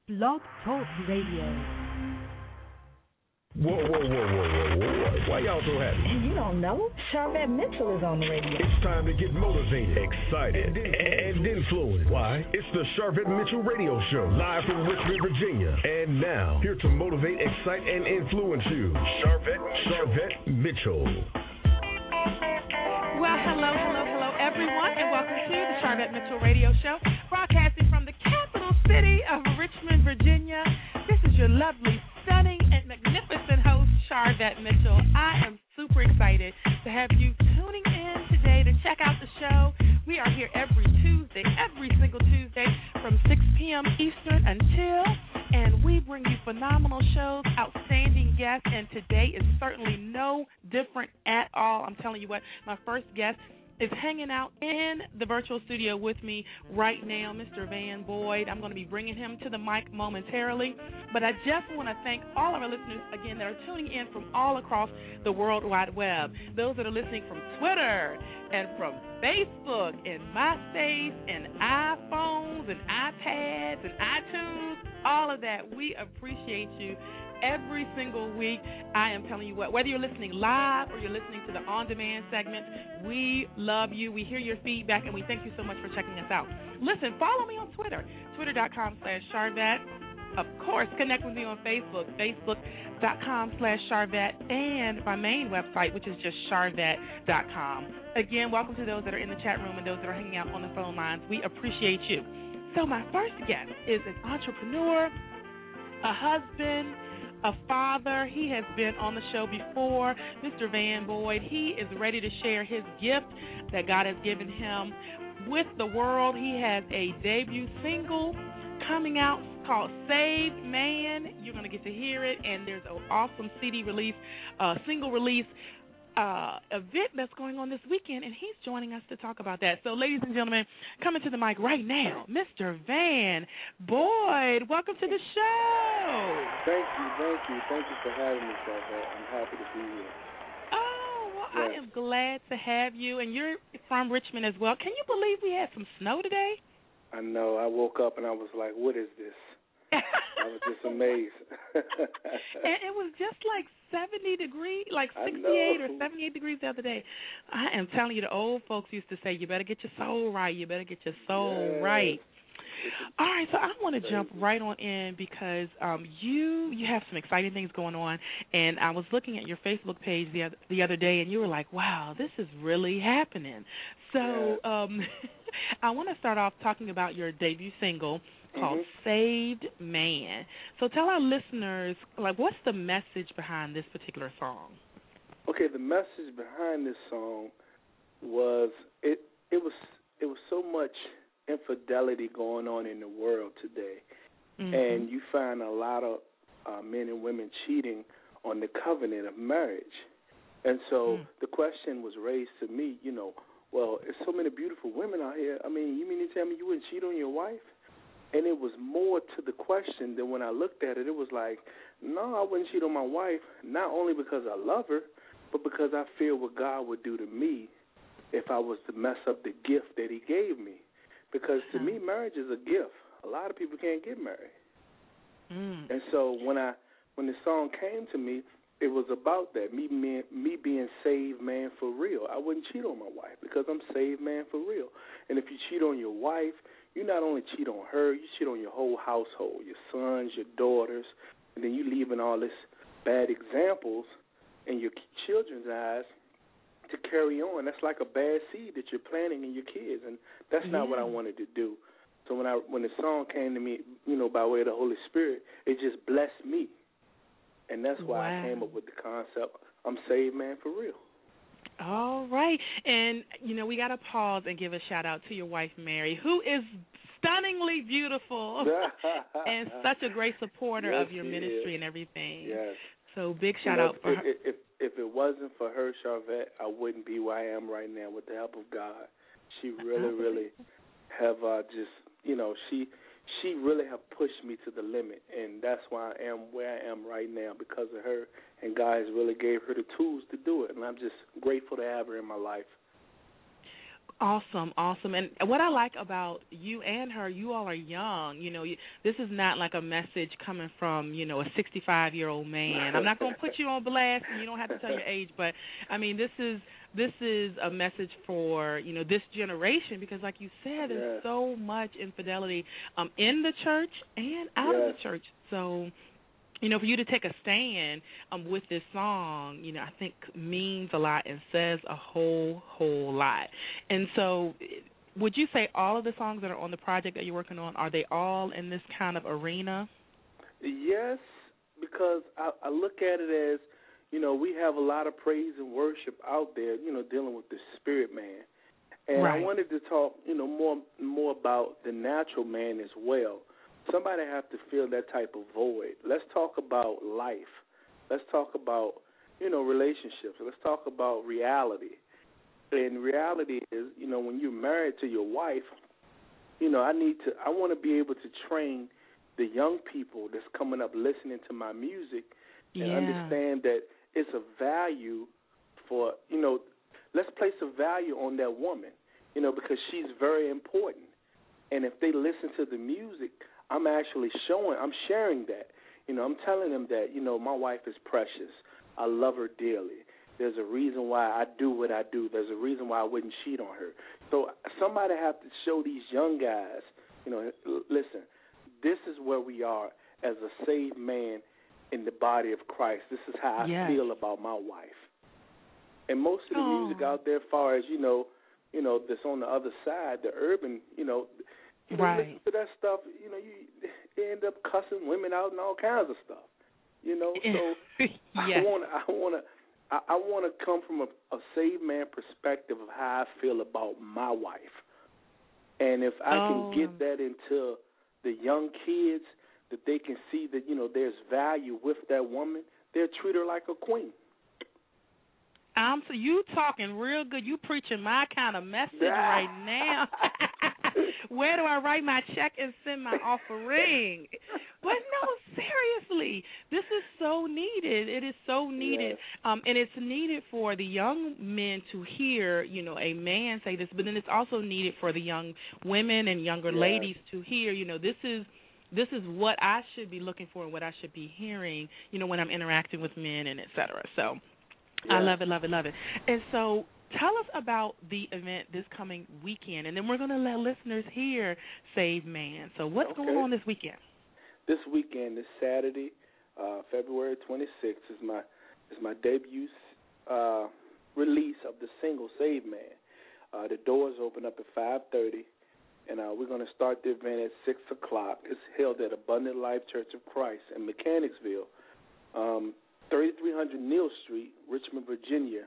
Blog Talk Radio. Whoa. Why y'all so happy? You don't know. Charvette Mitchell is on the radio. It's time to get motivated, excited, and influenced. Why? It's the Charvette Mitchell Radio Show, live from Richmond, Virginia. And now, here to motivate, excite, and influence you, Charvette Mitchell. Well, hello, everyone, and welcome to the Charvette Mitchell Radio Show, broadcasting from the capital city of Richmond, Virginia. This is your lovely, stunning, and magnificent host, Charvette Mitchell. I am super excited to have you tuning in today to check out the show. We are here every single Tuesday from 6 p.m. Eastern and we bring you phenomenal shows, outstanding guests, and today is certainly no different at all. I'm telling you what, my first guest is hanging out in the virtual studio with me right now, Mr. Van Boyd. I'm going to be bringing him to the mic momentarily, but I just want to thank all of our listeners, again, that are tuning in from all across the World Wide Web, those that are listening from Twitter and from Facebook and MySpace and iPhones and iPads and iTunes, all of that. We appreciate you every single week. I am telling you what, whether you're listening live or you're listening to the on-demand segment, we love you. We hear your feedback, and we thank you so much for checking us out. Listen, follow me on Twitter, twitter.com/Charvette. Of course, connect with me on Facebook, facebook.com/Charvette, and my main website, which is just charvette.com. Again, welcome to those that are in the chat room and those that are hanging out on the phone lines. We appreciate you. So my first guest is an entrepreneur, a husband, a father. He has been on the show before, Mr. Van Boyd. He is ready to share his gift that God has given him with the world. He has a debut single coming out called Saved Man. You're going to get to hear it, and there's an awesome CD release, single release event that's going on this weekend, and he's joining us to talk about that. So, ladies and gentlemen, coming to the mic right now, Mr. Van Boyd. Welcome to the show. Thank you for having me, Charvette. I'm happy to be here. Oh, well, yes. I am glad to have you, and you're from Richmond as well. Can you believe we had some snow today? I know. I woke up and I was like, what is this? I was just amazed. And it was just like 70 degrees, like 68 or 78 degrees the other day. I am telling you, the old folks used to say, you better get your soul right. You better get your soul right. All right, so I want to jump right on in because you have some exciting things going on, and I was looking at your Facebook page the other day, and you were like, wow, this is really happening. So I want to start off talking about your debut single called Saved Man. So tell our listeners, like, what's the message behind this particular song? Okay, the message behind this song was it was so much infidelity going on in the world today, and you find a lot of men and women cheating on the covenant of marriage. And so the question was raised to me, well, there's so many beautiful women out here. I mean, you mean to tell me you wouldn't cheat on your wife? And it was more to the question than when I looked at it. It was like, no, I wouldn't cheat on my wife, not only because I love her, but because I feel what God would do to me if I was to mess up the gift that he gave me. Because to me, marriage is a gift. A lot of people can't get married. And so when the song came to me, it was about that, me being saved man for real. I wouldn't cheat on my wife because I'm saved man for real. And if you cheat on your wife, you not only cheat on her, you cheat on your whole household, your sons, your daughters, and then you leaving all this bad examples in your children's eyes to carry on. That's like a bad seed that you're planting in your kids, and that's not what I wanted to do. So when the song came to me, by way of the Holy Spirit, it just blessed me. And that's why I came up with the concept, I'm saved man for real. All right. And, we got to pause and give a shout-out to your wife, Mary, who is stunningly beautiful and such a great supporter of your ministry and everything. Yes. So big shout-out for her. If it wasn't for her, Charvette, I wouldn't be where I am right now with the help of God. She really have she really have pushed me to the limit, and that's why I am where I am right now because of her, and God has really gave her the tools to do it, and I'm just grateful to have her in my life. Awesome, awesome. And what I like about you and her, you all are young. This is not like a message coming from, a 65-year-old man. I'm not going to put you on blast, and you don't have to tell your age, but I mean, this is a message for, this generation, because like you said, there's so much infidelity in the church and out of the church. So, for you to take a stand with this song, I think means a lot and says a whole lot. And so would you say all of the songs that are on the project that you're working on, are they all in this kind of arena? Yes, because I look at it as, we have a lot of praise and worship out there, dealing with the spirit man. And I wanted to talk, more about the natural man as well. Somebody have to fill that type of void. Let's talk about life. Let's talk about, relationships. Let's talk about reality. And reality is, when you're married to your wife, I want to be able to train the young people that's coming up listening to my music and understand that it's a value for, let's place a value on that woman, because she's very important. And if they listen to the music, I'm sharing that. I'm telling them that, my wife is precious. I love her dearly. There's a reason why I do what I do. There's a reason why I wouldn't cheat on her. So somebody have to show these young guys, listen, this is where we are as a saved man in the body of Christ. This is how I feel about my wife. And most of the music out there, as far as, that's on the other side, the urban, listen to that stuff, you end up cussing women out and all kinds of stuff, So I want to come from a saved man perspective of how I feel about my wife, and if I can get that into the young kids, that they can see that there's value with that woman, they'll treat her like a queen. So you talking real good. You preaching my kind of message right now. Where do I write my check and send my offering? But no, seriously, this is so needed. It is so needed, and it's needed for the young men to hear, a man say this. But then it's also needed for the young women and younger ladies to hear, this is what I should be looking for and what I should be hearing, when I'm interacting with men and et cetera. So. Yeah. I love it, love it, love it. And so tell us about the event this coming weekend, and then we're going to let listeners hear Saved Man. So what's going on this weekend? This weekend, this Saturday, February 26th, is my debut release of the single Saved Man. The doors open up at 5:30, and we're going to start the event at 6 o'clock. It's held at Abundant Life Church of Christ in Mechanicsville. 3300 Neal Street, Richmond, Virginia,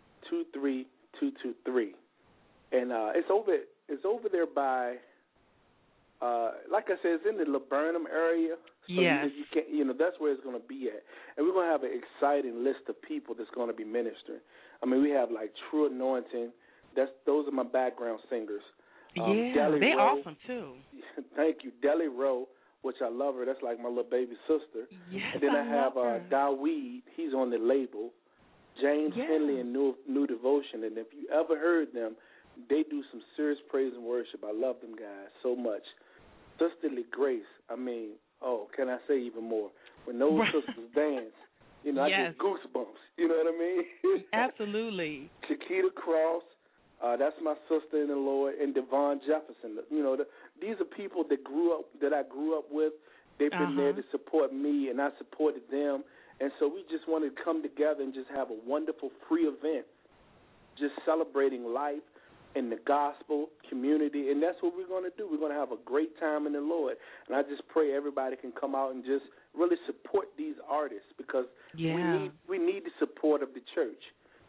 23223. And it's over there by, like I said, it's in the Laburnum area. So you can't, that's where it's going to be at. And we're going to have an exciting list of people that's going to be ministering. I mean, we have like True Anointing. Those are my background singers. They're awesome too. Thank you, Deli Rowe, which I love her. That's like my little baby sister. Yes, and then I have Daweed. He's on the label. James Henley and New Devotion. And if you ever heard them, they do some serious praise and worship. I love them guys so much. Sisterly Grace. I mean, can I say even more? When those sisters dance, I get goosebumps. You know what I mean? Absolutely. Chiquita Cross. That's my sister in the Lord, and Devon Jefferson. These are people that I grew up with. They've been there to support me, and I supported them. And so we just wanted to come together and just have a wonderful free event, just celebrating life and the gospel community. And that's what we're going to do. We're going to have a great time in the Lord. And I just pray everybody can come out and just really support these artists, because we need the support of the church.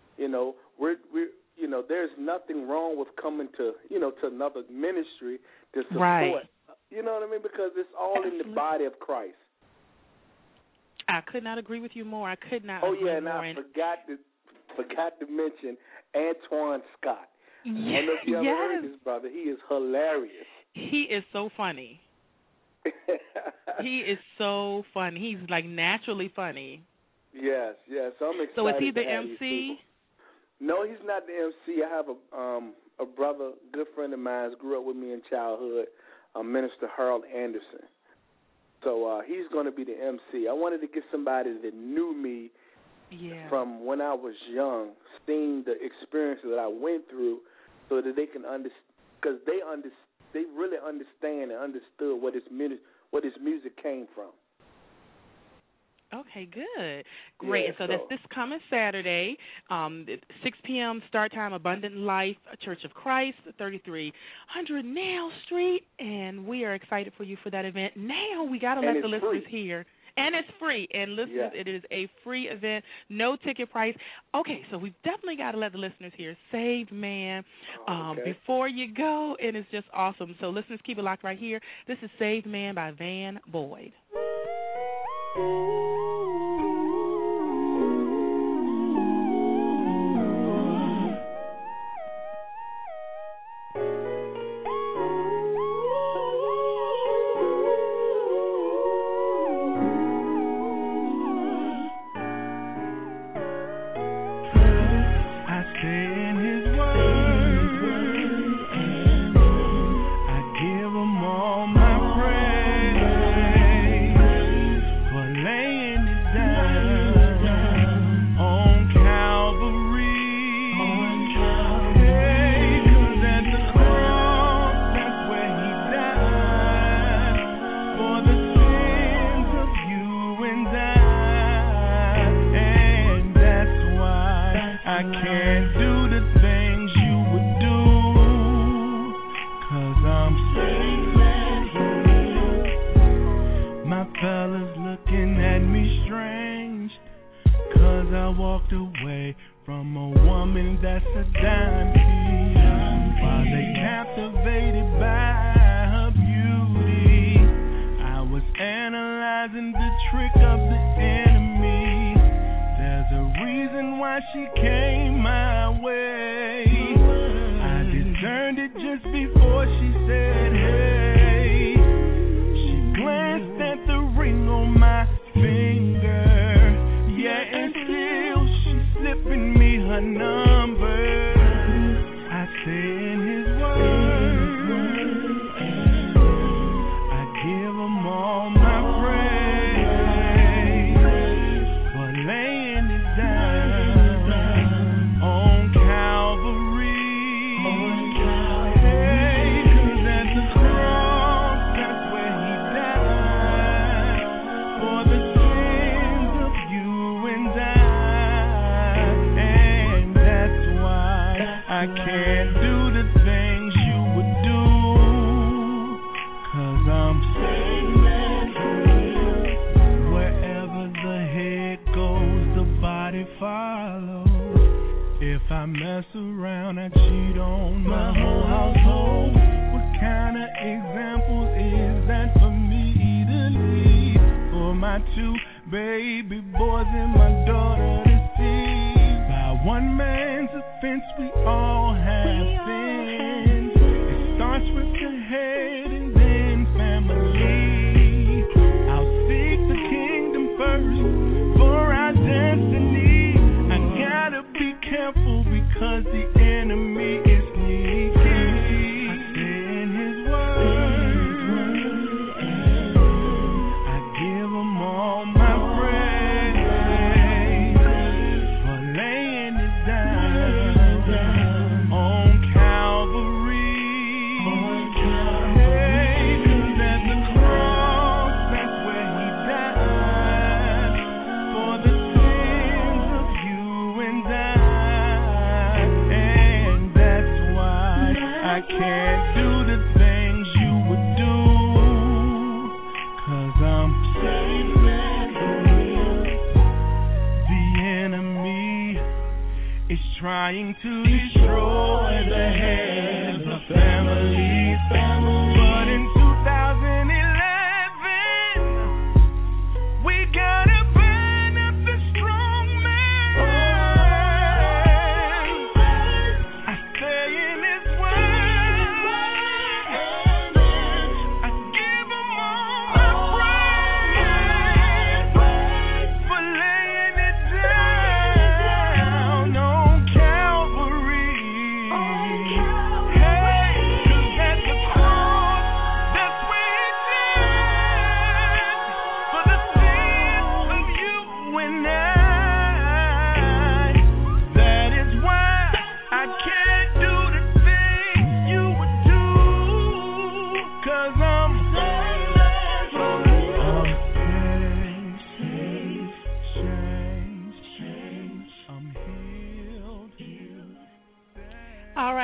There's nothing wrong with coming to another ministry to support. Right. You know what I mean? Because it's all in the body of Christ. I could not agree with you more. I could not agree more. And I forgot to mention Antoine Scott. I don't know if you ever heard this brother. He is hilarious. He is so funny. He is so funny. He's like naturally funny. Yes. So I'm excited. So is he the MC? No, he's not the MC. I have a brother, good friend of mine, grew up with me in childhood, Minister Harold Anderson. So he's going to be the MC. I wanted to get somebody that knew me from when I was young, seeing the experiences that I went through, so that they can understand, because they really understand and understood where this music came from. Okay, good. Great. Yeah, and so that's this coming Saturday, 6 p.m. start time, Abundant Life Church of Christ, 3300 Nail Street, and we are excited for you for that event. Now we got to let the listeners hear. And it's free. And listeners, it is a free event, no ticket price. Okay, so we've definitely got to let the listeners hear Saved Man before you go, and it's just awesome. So listeners, keep it locked right here. This is Saved Man by Van Boyd.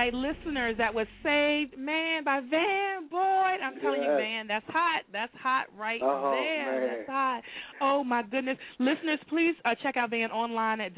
right, listeners, that was Saved Man by Van Boyd. I'm telling you, man, that's hot. That's hot right there. Man. That's hot. Oh, my goodness. Listeners, please check out Van online at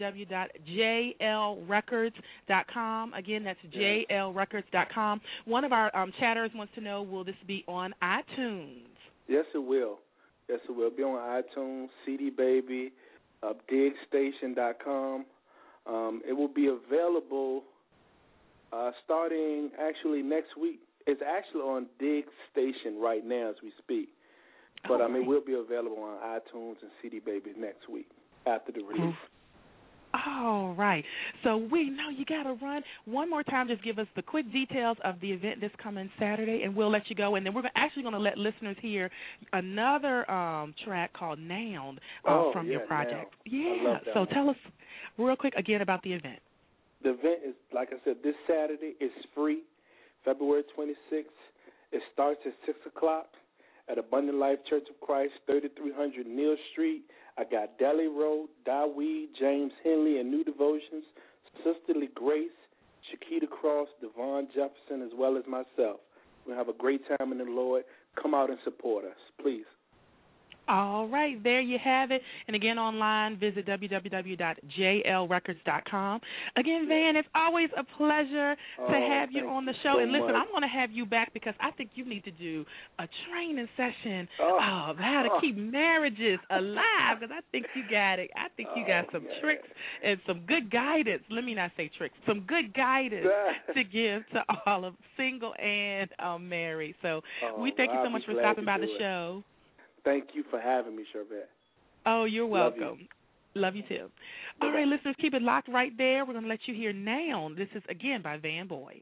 www.jlrecords.com. Again, that's jlrecords.com. One of our chatters wants to know, will this be on iTunes? Yes, it will. Yes, it will be on iTunes, CD Baby, digstation.com. It will be available starting actually next week. It's actually on DigStation right now as we speak. But, it will be available on iTunes and CD Baby next week after the release. All right. So we know you got to run. One more time, just give us the quick details of the event this coming Saturday, and we'll let you go. And then we're actually going to let listeners hear another track called Noun from your project. Noun. Yeah. I love that So one. tell us real quick again about the event. The event is, like I said, this Saturday. It's free, February 26th. It starts at 6 o'clock at Abundant Life Church of Christ, 3300 Neal Street. I got Deli Road, Dawee, James Henley, and New Devotions, Sisterly Grace, Shakita Cross, Devon Jefferson, as well as myself. We'll have a great time in the Lord. Come out and support us, please. All right, there you have it. And again, online, visit www.jlrecords.com. Again, Van, it's always a pleasure to have you on the show. So and listen, much. I'm going to have you back because I think you need to do a training session of how to keep marriages alive, because I think you got it. I think you got some tricks and some good guidance. Let me not say tricks. Some good guidance to give to all of single and married. So we thank you so much for stopping by the show. Thank you for having me, Shervette. Oh, you're welcome. Love you too. All right, listeners, keep it locked right there. We're going to let you hear Noun. This is, again, by Van Boyd.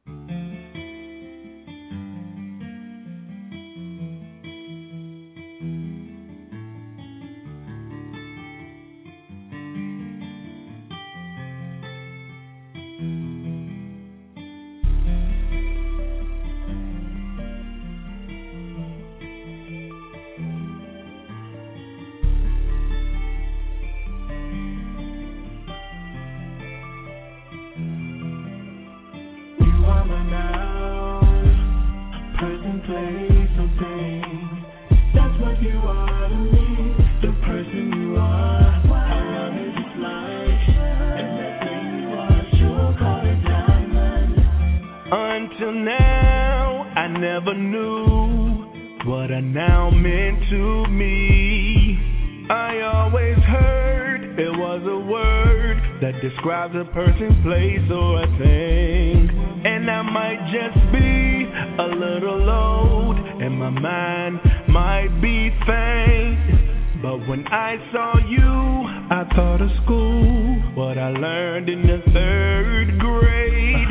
Until now, I never knew what a noun meant to me. I always heard it was a word that describes a person, place, or a thing. And I might just be a little old, and my mind might be faint. But when I saw you, I thought of school, what I learned in the 3rd grade.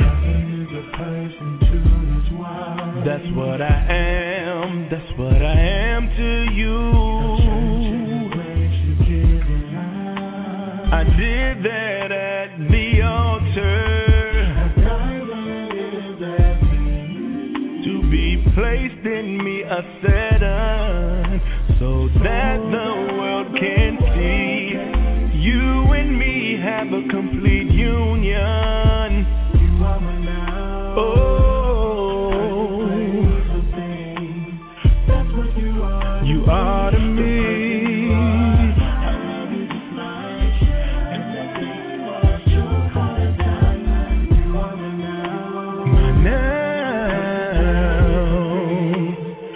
That's what I am, that's what I am to you. I did that at the altar to be placed in me a Satan, so that the world can see you and me have a complete union. Oh, you are to me. My noun.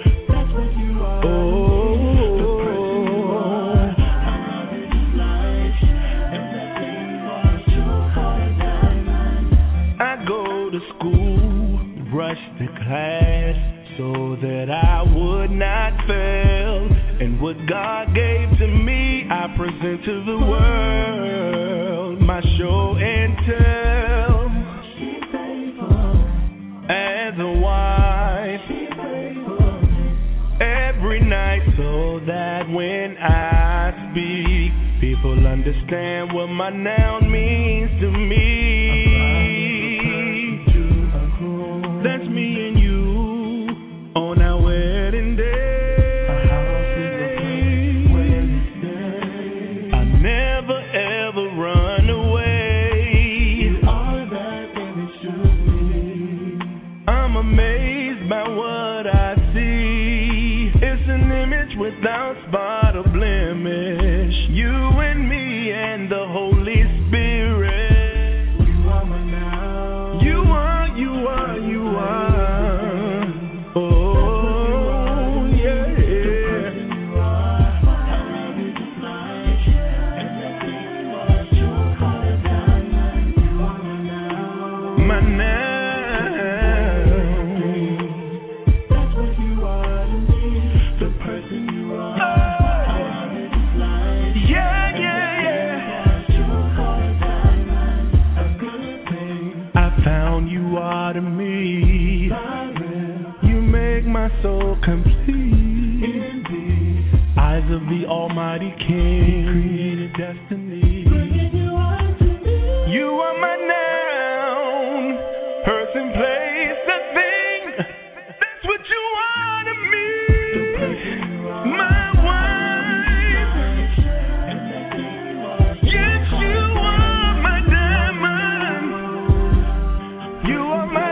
I go to school, rush to class, so that I would not fail. And what God gave to me, I present to the world, my show and tell. As a wife, every night, so that when I speak, people understand what my noun means to me. That's me and you on our wedding day. I never ever run away. You are that, and it's true. without spot or blemish. You and me and the Holy Spirit. You are my now. You are. Oh, yeah. My now. To me, you make my soul complete. Eyes of the Almighty King, created destiny. You are my noun, person, place, the thing. That's what you are to me. My wife. Yes, you are my diamond. You are my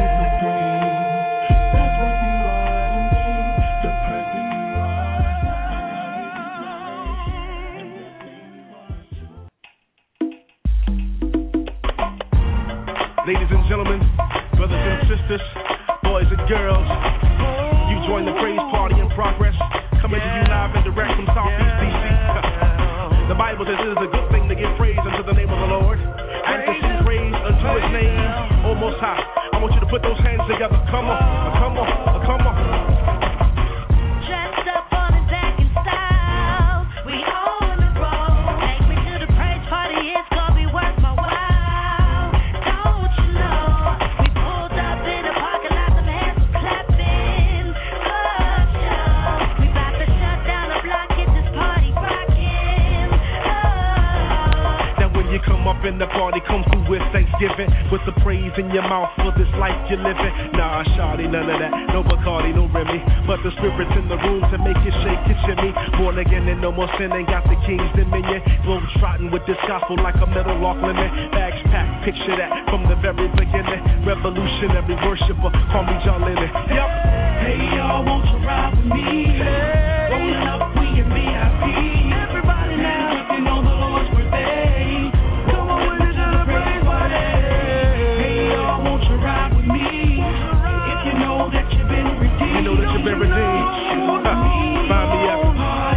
Ladies and gentlemen, brothers and sisters, boys and girls, you join the praise party in progress, coming to you live and direct from Southeast D.C. The Bible says it is a good thing to give praise unto the name of the Lord, and to sing praise unto His name, O Most High. I want you to put those hands together. Come on, come on, come on. Dressed up on his back in style, we on the road. Take me to the praise party, it's gonna be worth my while. Don't you know? We pulled up in a parking lot, some hands were clapping. Oh, we about to shut down the block, get this party rocking. Oh. Now when you come up in the party, come through with Thanksgiving, with the praise in your mouth for this life you're living. Nah, shawty, none of that, no Bacardi, no Remy, but the spirit's in the room to make you shake your shimmy. Born again and no more sin, ain't got the king's dominion. Globe trotting with this gospel like a metal lock limit. Bags packed, picture that from the very beginning. Revolutionary worshiper, call me John Lennon. Yep. Hey y'all, won't you ride with me? Hey. Rolling up, we in VIP. Everybody now, if you know the Lord's birthday, come on with us to the praise party. Hey y'all, won't you ride with me? If you know that you've been redeemed. You know that you've been redeemed. Find me up.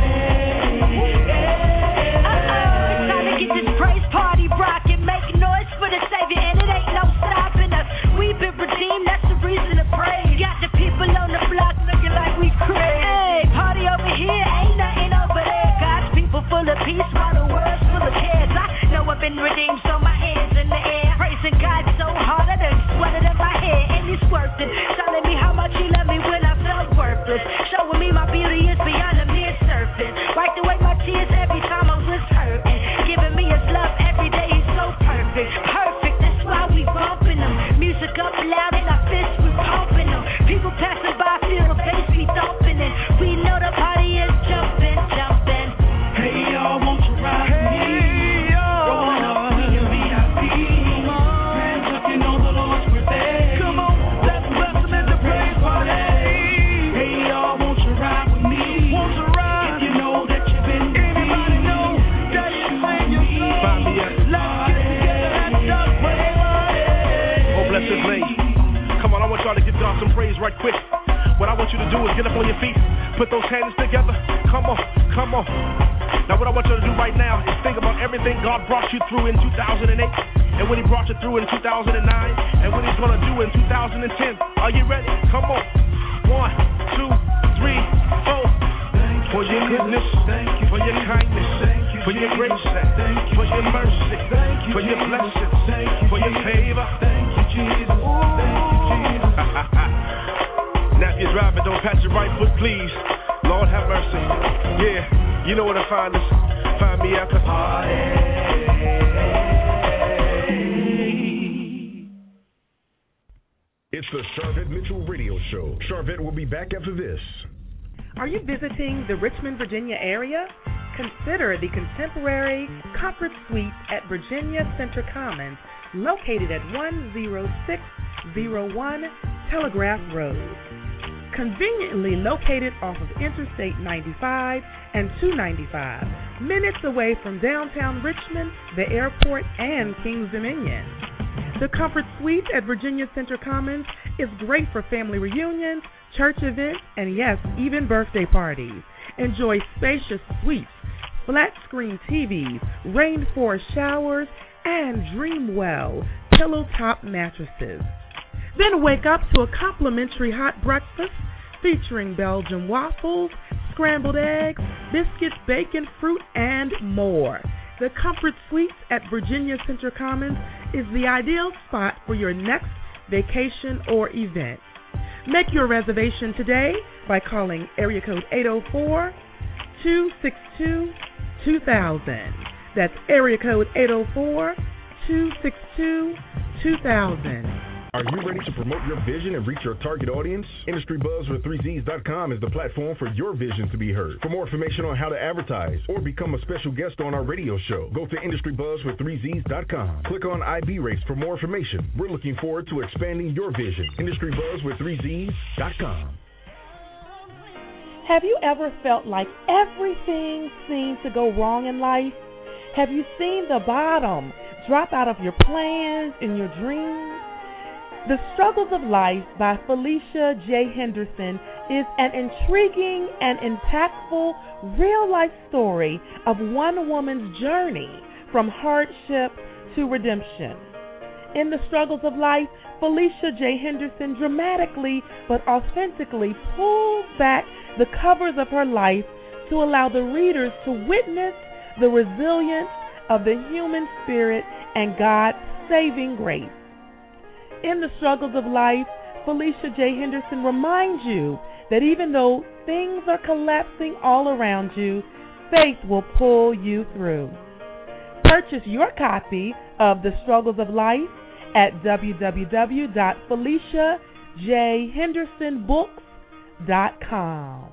Time to get this praise party rockin', make noise for the Savior, and it ain't no stopping us. We've been redeemed, that's the reason to praise. Got the people on the block looking like we crazy. Hey, party over here, ain't nothing over there. God's people full of peace, while the world's full of cares. I know I've been redeemed, so my hands in the air, praising God so hard I done sweated in my hair, and He's worth it. Telling me how much He loved me when I felt worthless, showing me my beauty is beyond the mere surface. Wiped away my tears every time I was hurting, giving me His love every day. He's so perfect, perfect. That's why we bumping Him. Music up loud and our fists we pumping Him. People passing by feel the bass we thumping it. We know the party is jumping, jumping. Hey y'all, won't you ride with me? Rolling up, we in VIP. Hands up, you know the Lord's birthday. Come on, let's bless Him at the praise party. Hey y'all, won't you ride with me? Won't you ride? If you know that you've been redeemed. Anybody know that you're saying your soul? Find me up. Let's get together at the praise party. Oh, bless His name. Come on, I want y'all to give God some praise right quick. What I want you to do is get up on your feet, put those hands together. Come on, come on. Now what I want you to do right now is think about everything God brought you through in 2008, and when He brought you through in 2009, and what He's going to do in 2010. Are you ready? Come on. 1, 2, 3, 4. For your goodness, for your kindness, for your grace, for your mercy, for your blessings, for your favor. Thank you, Jesus. Thank you, Jesus. Now if you're driving, don't pat your right foot, please. Lord have mercy. Yeah, you know where to find us. Find me at the party. It's the Sharvette Mitchell Radio Show. Sharvette will be back after this. Are you visiting the Richmond, Virginia area? Consider the contemporary Comfort Suite at Virginia Center Commons, located at 10601 Telegraph Road. conveniently located off of Interstate 95 and 295, minutes away from downtown Richmond, the airport, and Kings Dominion. The Comfort Suite at Virginia Center Commons is great for family reunions, church events, and yes, even birthday parties. Enjoy spacious suites, flat-screen TVs, rainforest showers, and Dreamwell pillow-top mattresses. Then wake up to a complimentary hot breakfast featuring Belgian waffles, scrambled eggs, biscuits, bacon, fruit, and more. The Comfort Suites at Virginia Center Commons is the ideal spot for your next vacation or event. Make your reservation today by calling area code 804-262-2000. That's area code 804-262-2000. Are you ready to promote your vision and reach your target audience? IndustryBuzzWith3Zs.com is the platform for your vision to be heard. For more information on how to advertise or become a special guest on our radio show, go to IndustryBuzzWith3Zs.com. Click on IB Race for more information. We're looking forward to expanding your vision. IndustryBuzzWith3Zs.com. Have you ever felt like everything seems to go wrong in life? Have you seen the bottom drop out of your plans and your dreams? The Struggles of Life by Felicia J. Henderson is an intriguing and impactful real-life story of one woman's journey from hardship to redemption. In The Struggles of Life, Felicia J. Henderson dramatically but authentically pulls back the covers of her life to allow the readers to witness the resilience of the human spirit and God's saving grace. In The Struggles of Life, Felicia J. Henderson reminds you that even though things are collapsing all around you, faith will pull you through. Purchase your copy of The Struggles of Life at www.FeliciaJHendersonBooks.com.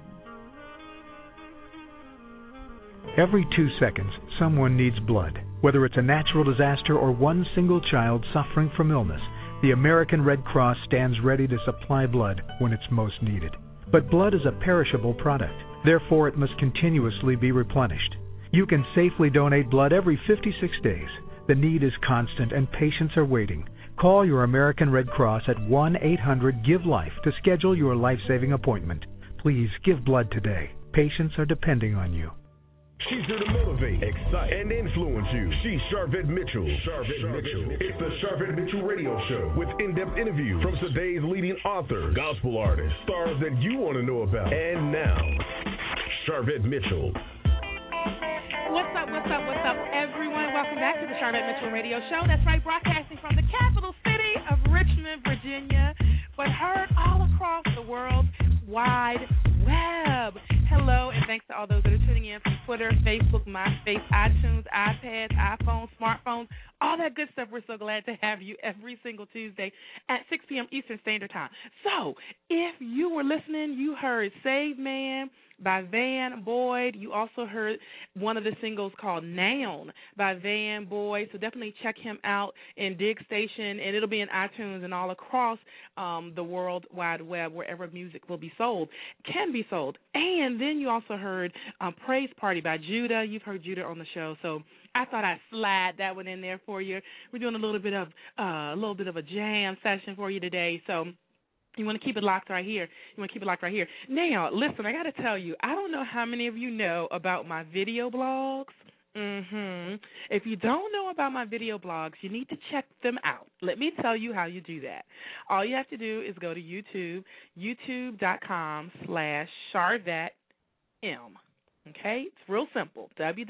Every 2 seconds, someone needs blood. Whether it's a natural disaster or one single child suffering from illness, the American Red Cross stands ready to supply blood when it's most needed. But blood is a perishable product. Therefore, it must continuously be replenished. You can safely donate blood every 56 days. The need is constant and patients are waiting. Call your American Red Cross at 1-800-GIVE-LIFE to schedule your life-saving appointment. Please give blood today. Patients are depending on you. She's here to motivate, excite, and influence you. She's Sharvette Mitchell. It's the Sharvette Mitchell Radio Show with in-depth interviews from today's leading authors, gospel artists, stars that you want to know about. And now, Sharvette Mitchell. What's up, everyone? Welcome back to the Sharvette Mitchell Radio Show. That's right, broadcasting from the capital city of Richmond, Virginia, but heard all across the world wide web. Hello, and thanks to all those that are tuning in from Twitter, Facebook, MySpace, iTunes, iPads, iPhones, smartphones, all that good stuff. We're so glad to have you every single Tuesday at 6 p.m. Eastern Standard Time. So, if you were listening, you heard Save Man by Van Boyd. You also heard one of the singles called Noun by Van Boyd. So definitely check him out in Dig Station, and it'll be in iTunes and all across the World Wide Web, wherever music will be sold, can be sold. And then you also heard Praise Party by Judah. You've heard Judah on the show, so I thought I'd slide that one in there for you. We're doing a little bit of a jam session for you today, so you want to keep it locked right here. Now, listen, I got to tell you, I don't know how many of you know about my video blogs. If you don't know about my video blogs, you need to check them out. Let me tell you how you do that. All you have to do is go to YouTube, youtube.com/SharvetteM. Okay? It's real simple.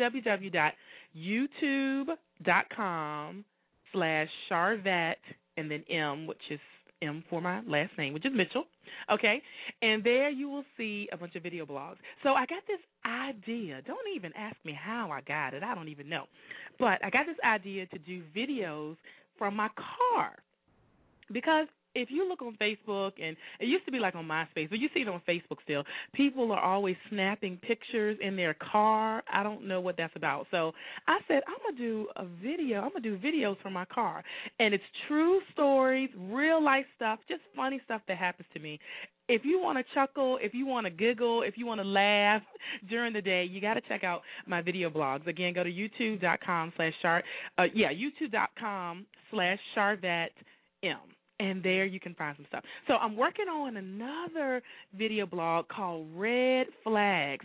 www.youtube.com/Sharvette and then M, which is M for my last name, which is Mitchell, okay? And there you will see a bunch of video blogs. So I got this idea. Don't even ask me how I got it. I don't even know. But I got this idea to do videos from my car because if you look on Facebook, and it used to be like on MySpace, but you see it on Facebook still, people are always snapping pictures in their car. I don't know what that's about. So I said, I'm going to do a video. I'm going to do videos from my car. And it's true stories, real life stuff, just funny stuff that happens to me. if you want to chuckle, if you want to giggle, if you want to laugh during the day, you got to check out my video blogs. Again, go to youtube.com/CharvettM. And there you can find some stuff. So I'm working on another video blog called Red Flags.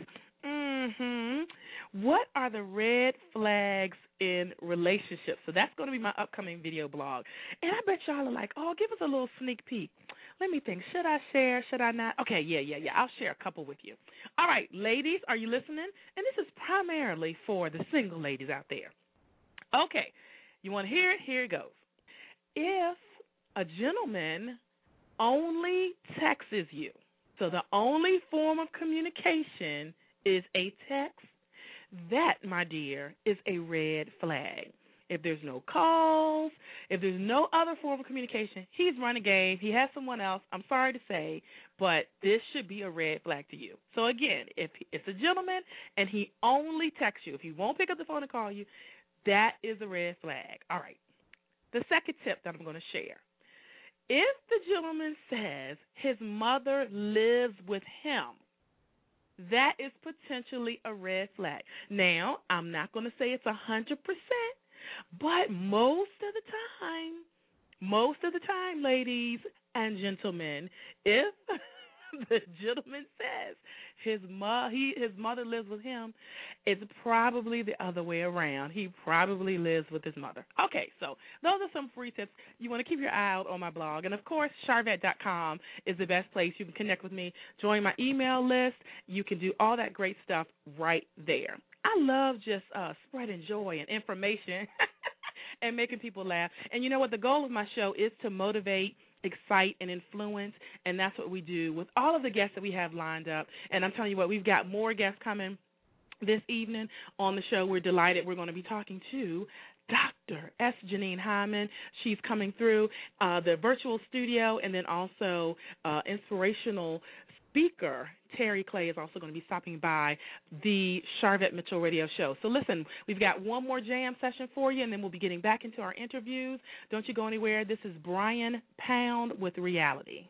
What are the red flags in relationships? So that's going to be my upcoming video blog. And I bet y'all are like, oh, give us a little sneak peek. Let me think. Should I share? Should I not? Okay, yeah. I'll share a couple with you. All right, ladies, are you listening? And this is primarily for the single ladies out there. Okay, you want to hear it? Here it goes. If a gentleman only texts you, so the only form of communication is a text, that, my dear, is a red flag. If there's no calls, if there's no other form of communication, he's running game, he has someone else, I'm sorry to say, but this should be a red flag to you. So, again, if it's a gentleman and he only texts you, if he won't pick up the phone and call you, that is a red flag. All right. The second tip that I'm going to share. If the gentleman says his mother lives with him, that is potentially a red flag. Now, I'm not going to say it's 100%, but most of the time, ladies and gentlemen, if the gentleman says his mother lives with him, it's probably the other way around. He probably lives with his mother. Okay, so those are some free tips. You want to keep your eye out on my blog. And, of course, Charvette.com is the best place. You can connect with me, join my email list. You can do all that great stuff right there. I love just spreading joy and information and making people laugh. And you know what? The goal of my show is to motivate, excite, and influence, and that's what we do with all of the guests that we have lined up. And I'm telling you what, we've got more guests coming this evening on the show. We're delighted. We're going to be talking to Dr. S. Janine Hyman. She's coming through the virtual studio, and then also inspirational speaker Terry Clay is also going to be stopping by the Charvette Mitchell Radio Show. So listen, we've got one more jam session for you, and then we'll be getting back into our interviews. Don't you go anywhere. This is Brian Pound with Reality.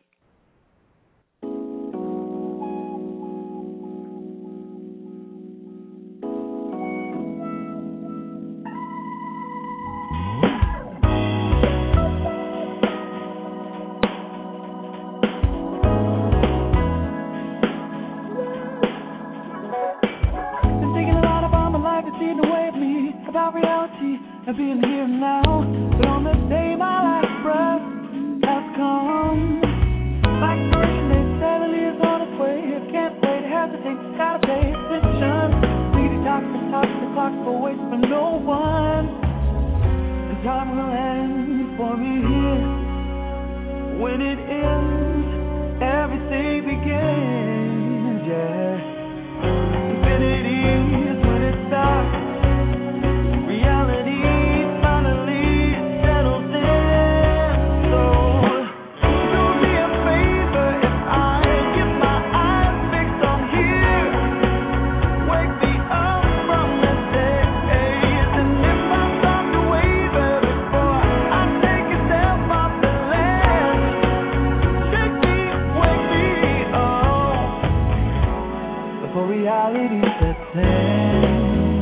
About reality and being here now, but on the day my last breath has come, like person they said, is on its way. Can't wait, hesitate, gotta pay attention. Need to talk the clock, but wait for no one. And time will end for me here. When it ends, everything begins. Yeah, infinity is when it starts. Reality sets in.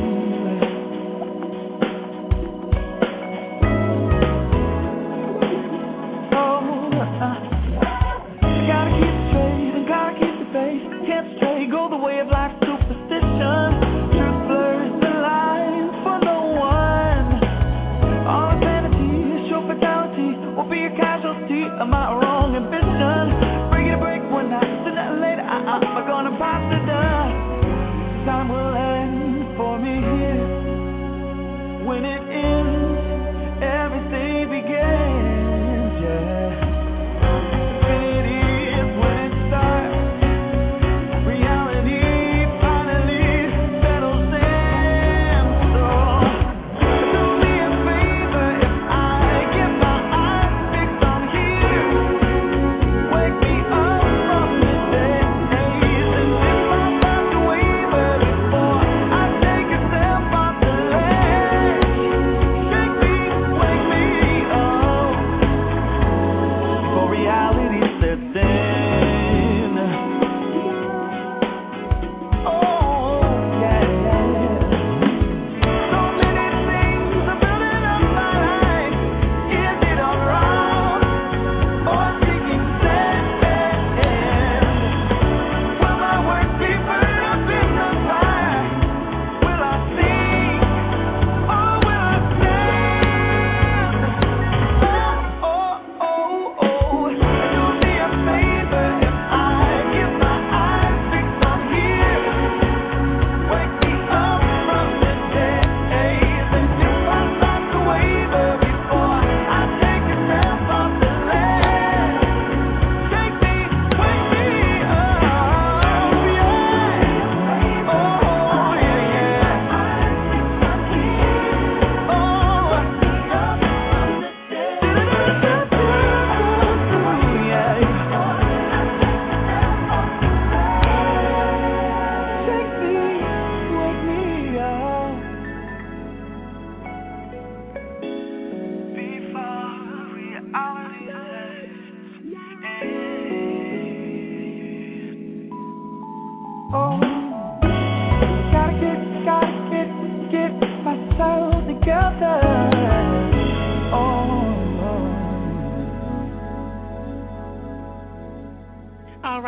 You gotta keep straight and gotta keep the faith. Can't stray, go the way of life's superstition. Truth blurs the lines for no one. All vanity, show fatality, will be a casualty of my wrong ambition. Bring it a break one night, so that later I'm gonna pass it down. Time will end for me here. When it ends, everything begins, yeah. Infinity is when it starts. Reality finally settles in. So, do me a favor if I get my eyes fixed on here. Wake me up from this daze, and if I find a way before I take a step off the ledge,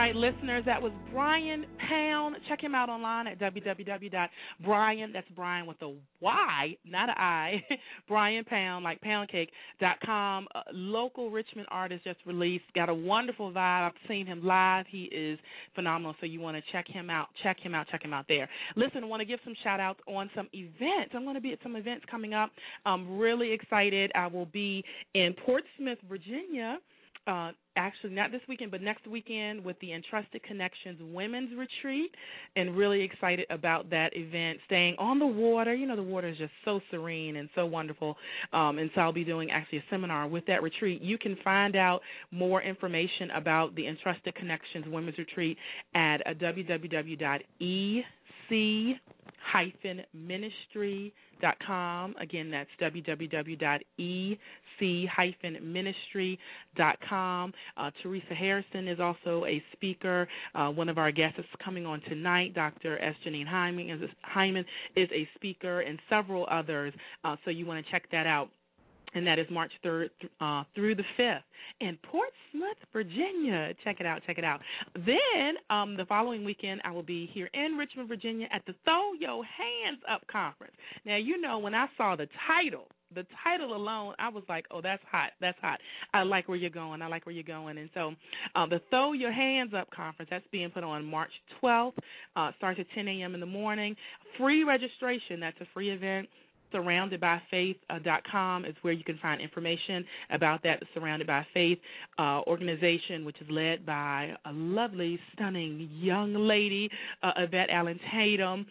right, listeners, that was Brian Pound. Check him out online at www.Brian, that's Brian with a Y, not an I, Brian Pound, like poundcake.com. Local Richmond artist just released, got a wonderful vibe. I've seen him live. He is phenomenal, so you want to check him out there. Listen, I want to give some shout-outs on some events. I'm going to be at some events coming up. I'm really excited. I will be in Portsmouth, Virginia, actually not this weekend, but next weekend with the Entrusted Connections Women's Retreat, and really excited about that event, staying on the water. You know, the water is just so serene and so wonderful, and so I'll be doing actually a seminar with that retreat. You can find out more information about the Entrusted Connections Women's Retreat at www.ec-ministry.com. Again, that's www.ec-ministry.com. Teresa Harrison is also a speaker. One of our guests is coming on tonight. Dr. S. Janine Hyman is a speaker, and several others. So you want to check that out. And that is March 3rd through the 5th in Portsmouth, Virginia. Check it out. Then the following weekend, I will be here in Richmond, Virginia at the Throw Your Hands Up Conference. Now, you know, when I saw the title alone, I was like, oh, that's hot. I like where you're going. And so the Throw Your Hands Up Conference, that's being put on March 12th, starts at 10 a.m. in the morning. Free registration. That's a free event. SurroundedByFaith.com is where you can find information about that. The Surrounded by Faith organization, which is led by a lovely, stunning young lady, Yvette Allen Tatum,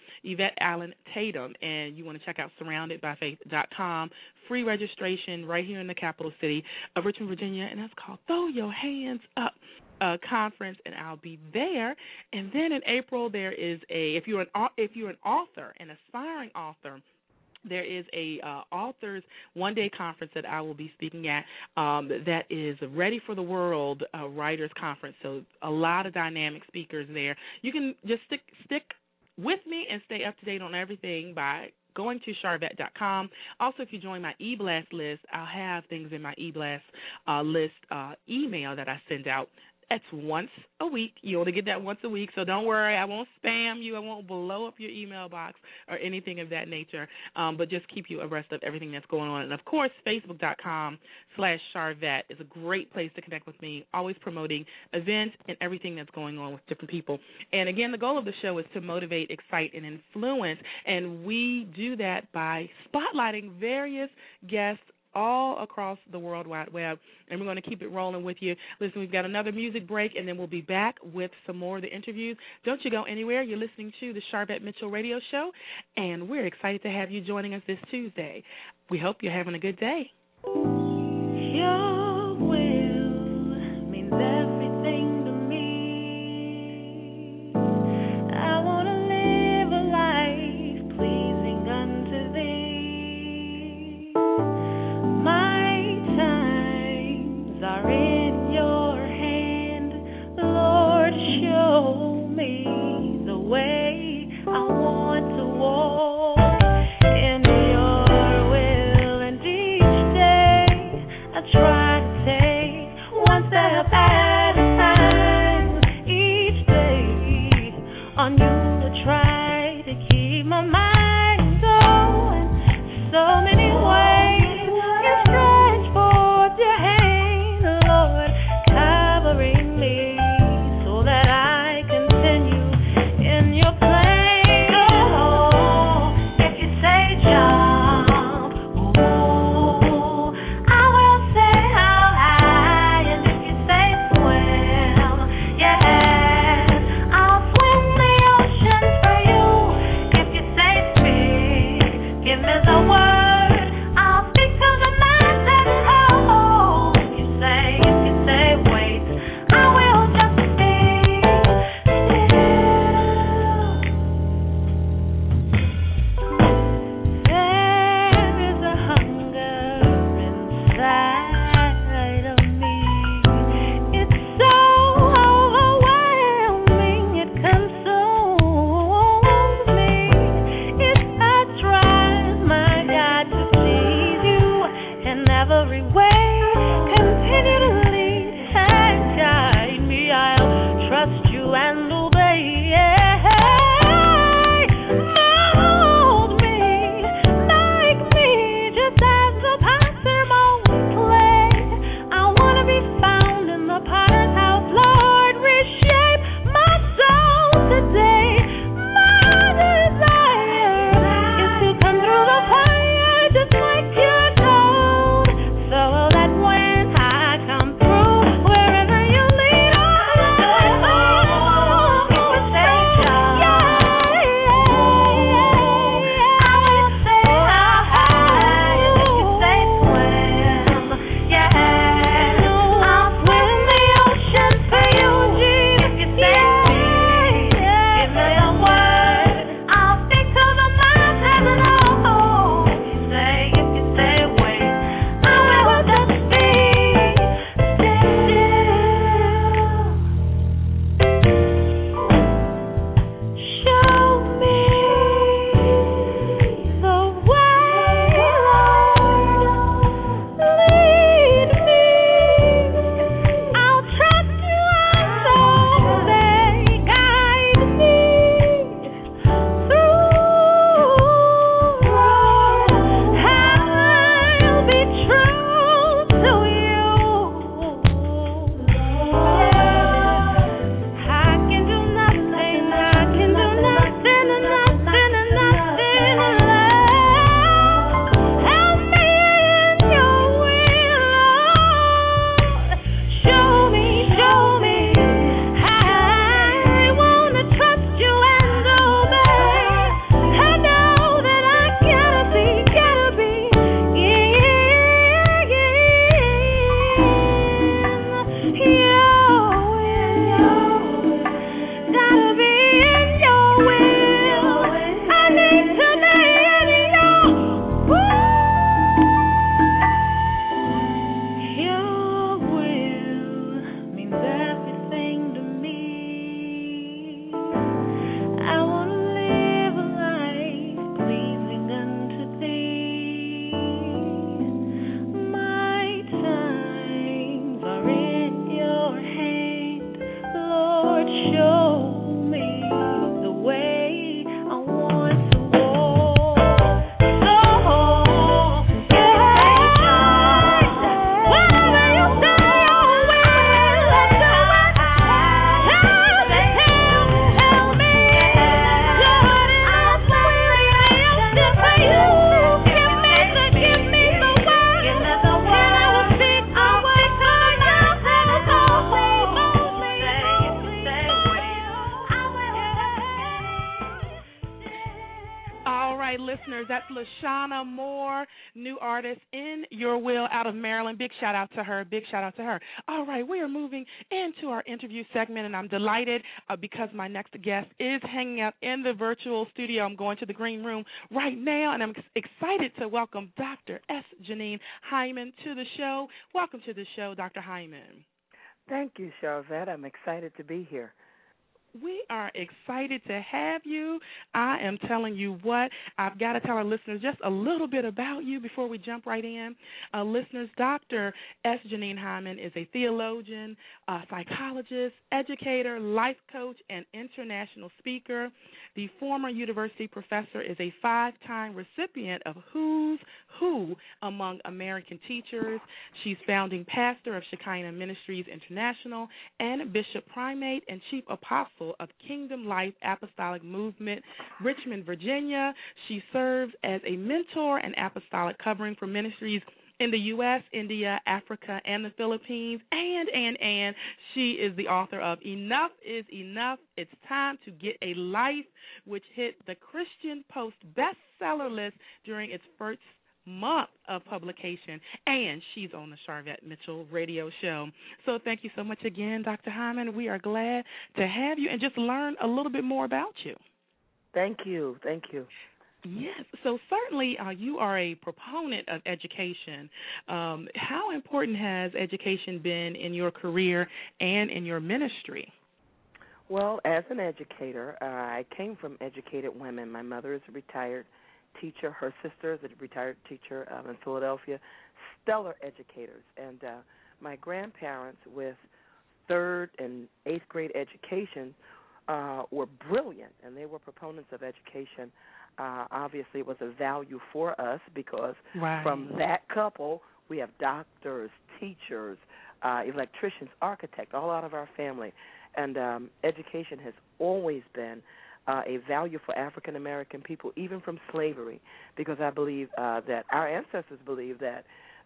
and you want to check out SurroundedByFaith.com. Free registration right here in the capital city of Richmond, Virginia, and that's called Throw Your Hands Up conference, and I'll be there. And then in April, there is if you're an author, an aspiring author, there is a authors one-day conference that I will be speaking at that is Ready for the World Writers Conference. So a lot of dynamic speakers there. You can just stick with me and stay up to date on everything by going to Charvette.com. Also, if you join my eBlast list, I'll have things in my eBlast list email that I send out. That's once a week. You only get that once a week, so don't worry. I won't spam you. I won't blow up your email box or anything of that nature, but just keep you abreast of everything that's going on. And, of course, Facebook.com/Charvette is a great place to connect with me, always promoting events and everything that's going on with different people. And, again, the goal of the show is to motivate, excite, and influence, and we do that by spotlighting various guests all across the World Wide Web, and we're going to keep it rolling with you. Listen, we've got another music break, and then we'll be back with some more of the interviews. Don't you go anywhere. You're listening to the Charvette Mitchell Radio Show, and we're excited to have you joining us this Tuesday. We hope you're having a good day. Your will means everything to me. I want to live a life pleasing unto thee. Are in your hand, Lord, show me the way I want to walk in your will, and each day I try right, listeners, that's LaShawna Moore, new artist in Your Will out of Maryland. Big shout out to her. Big shout out to her. All right, we are moving into our interview segment, and I'm delighted because my next guest is hanging out in the virtual studio. I'm going to the green room right now, and I'm excited to welcome Dr. S. Jeanine Hyman to the show. Welcome to the show, Dr. Hyman. Thank you, Charvette. I'm excited to be here. We are excited to have you. I am telling you what, I've got to tell our listeners just a little bit about you before we jump right in. Listeners, Dr. S. Jeanine Hyman is a theologian, a psychologist, educator, life coach, and international speaker. The former university professor is a 5-time recipient of Who's Who among American teachers. She's founding pastor of Shekinah Ministries International and bishop primate and chief apostle of Kingdom Life Apostolic Movement, Richmond, Virginia. She serves as a mentor and apostolic covering for ministries in the U.S., India, Africa, and the Philippines. And she is the author of Enough is Enough, It's Time to Get a Life, which hit the Christian Post bestseller list during its first month of publication, and she's on the Charvette Mitchell radio show. So thank you so much again, Dr. Hyman. We are glad to have you and just learn a little bit more about you. Thank you. Thank you. Yes. So certainly you are a proponent of education. How important has education been in your career and in your ministry? Well, as an educator, I came from educated women. My mother is a retired teacher. Her sister is a retired teacher in Philadelphia, stellar educators. And my grandparents with 3rd and 8th grade education were brilliant, and they were proponents of education. Obviously, it was a value for us because from that couple, we have doctors, teachers, electricians, architects, all out of our family. And education has always been a value for African-American people, even from slavery, because I believe that our ancestors believed that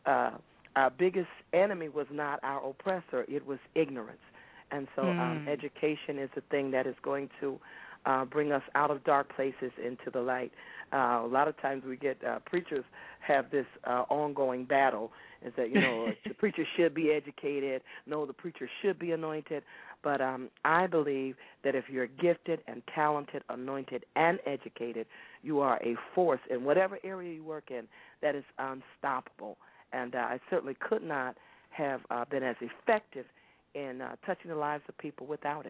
our biggest enemy was not our oppressor, it was ignorance. And so education is the thing that is going to bring us out of dark places into the light. A lot of times we get preachers have this ongoing battle, is that, the preacher should be educated, no, the preacher should be anointed. But I believe that if you're gifted and talented, anointed, and educated, you are a force in whatever area you work in that is unstoppable. And I certainly could not have been as effective in touching the lives of people without it.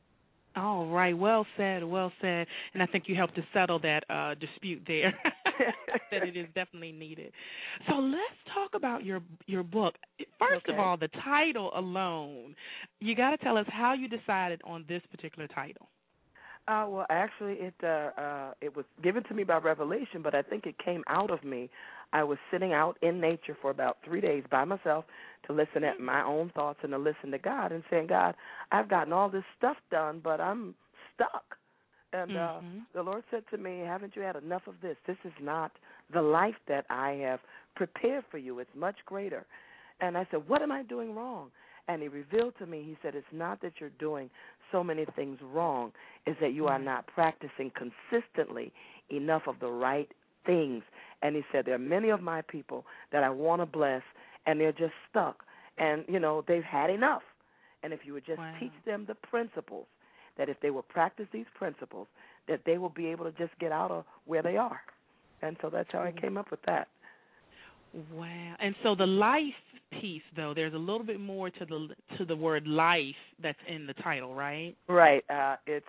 All right, well said, and I think you helped to settle that dispute there, that it is definitely needed. So let's talk about your book. First of all, the title alone, you got to tell us how you decided on this particular title. Well, actually, it was given to me by revelation, but I think it came out of me. I was sitting out in nature for about 3 days by myself to listen at my own thoughts and to listen to God and saying, God, I've gotten all this stuff done, but I'm stuck. And the Lord said to me, haven't you had enough of this? This is not the life that I have prepared for you. It's much greater. And I said, what am I doing wrong? And he revealed to me, he said, it's not that you're doing so many things wrong, it's that you are not practicing consistently enough of the right things. And he said, there are many of my people that I want to bless, and they're just stuck. And, they've had enough. And if you would just teach them the principles, that if they will practice these principles, that they will be able to just get out of where they are. And so that's how I came up with that. Wow. And so the life piece, though, there's a little bit more to the word life that's in the title, right? Right. It's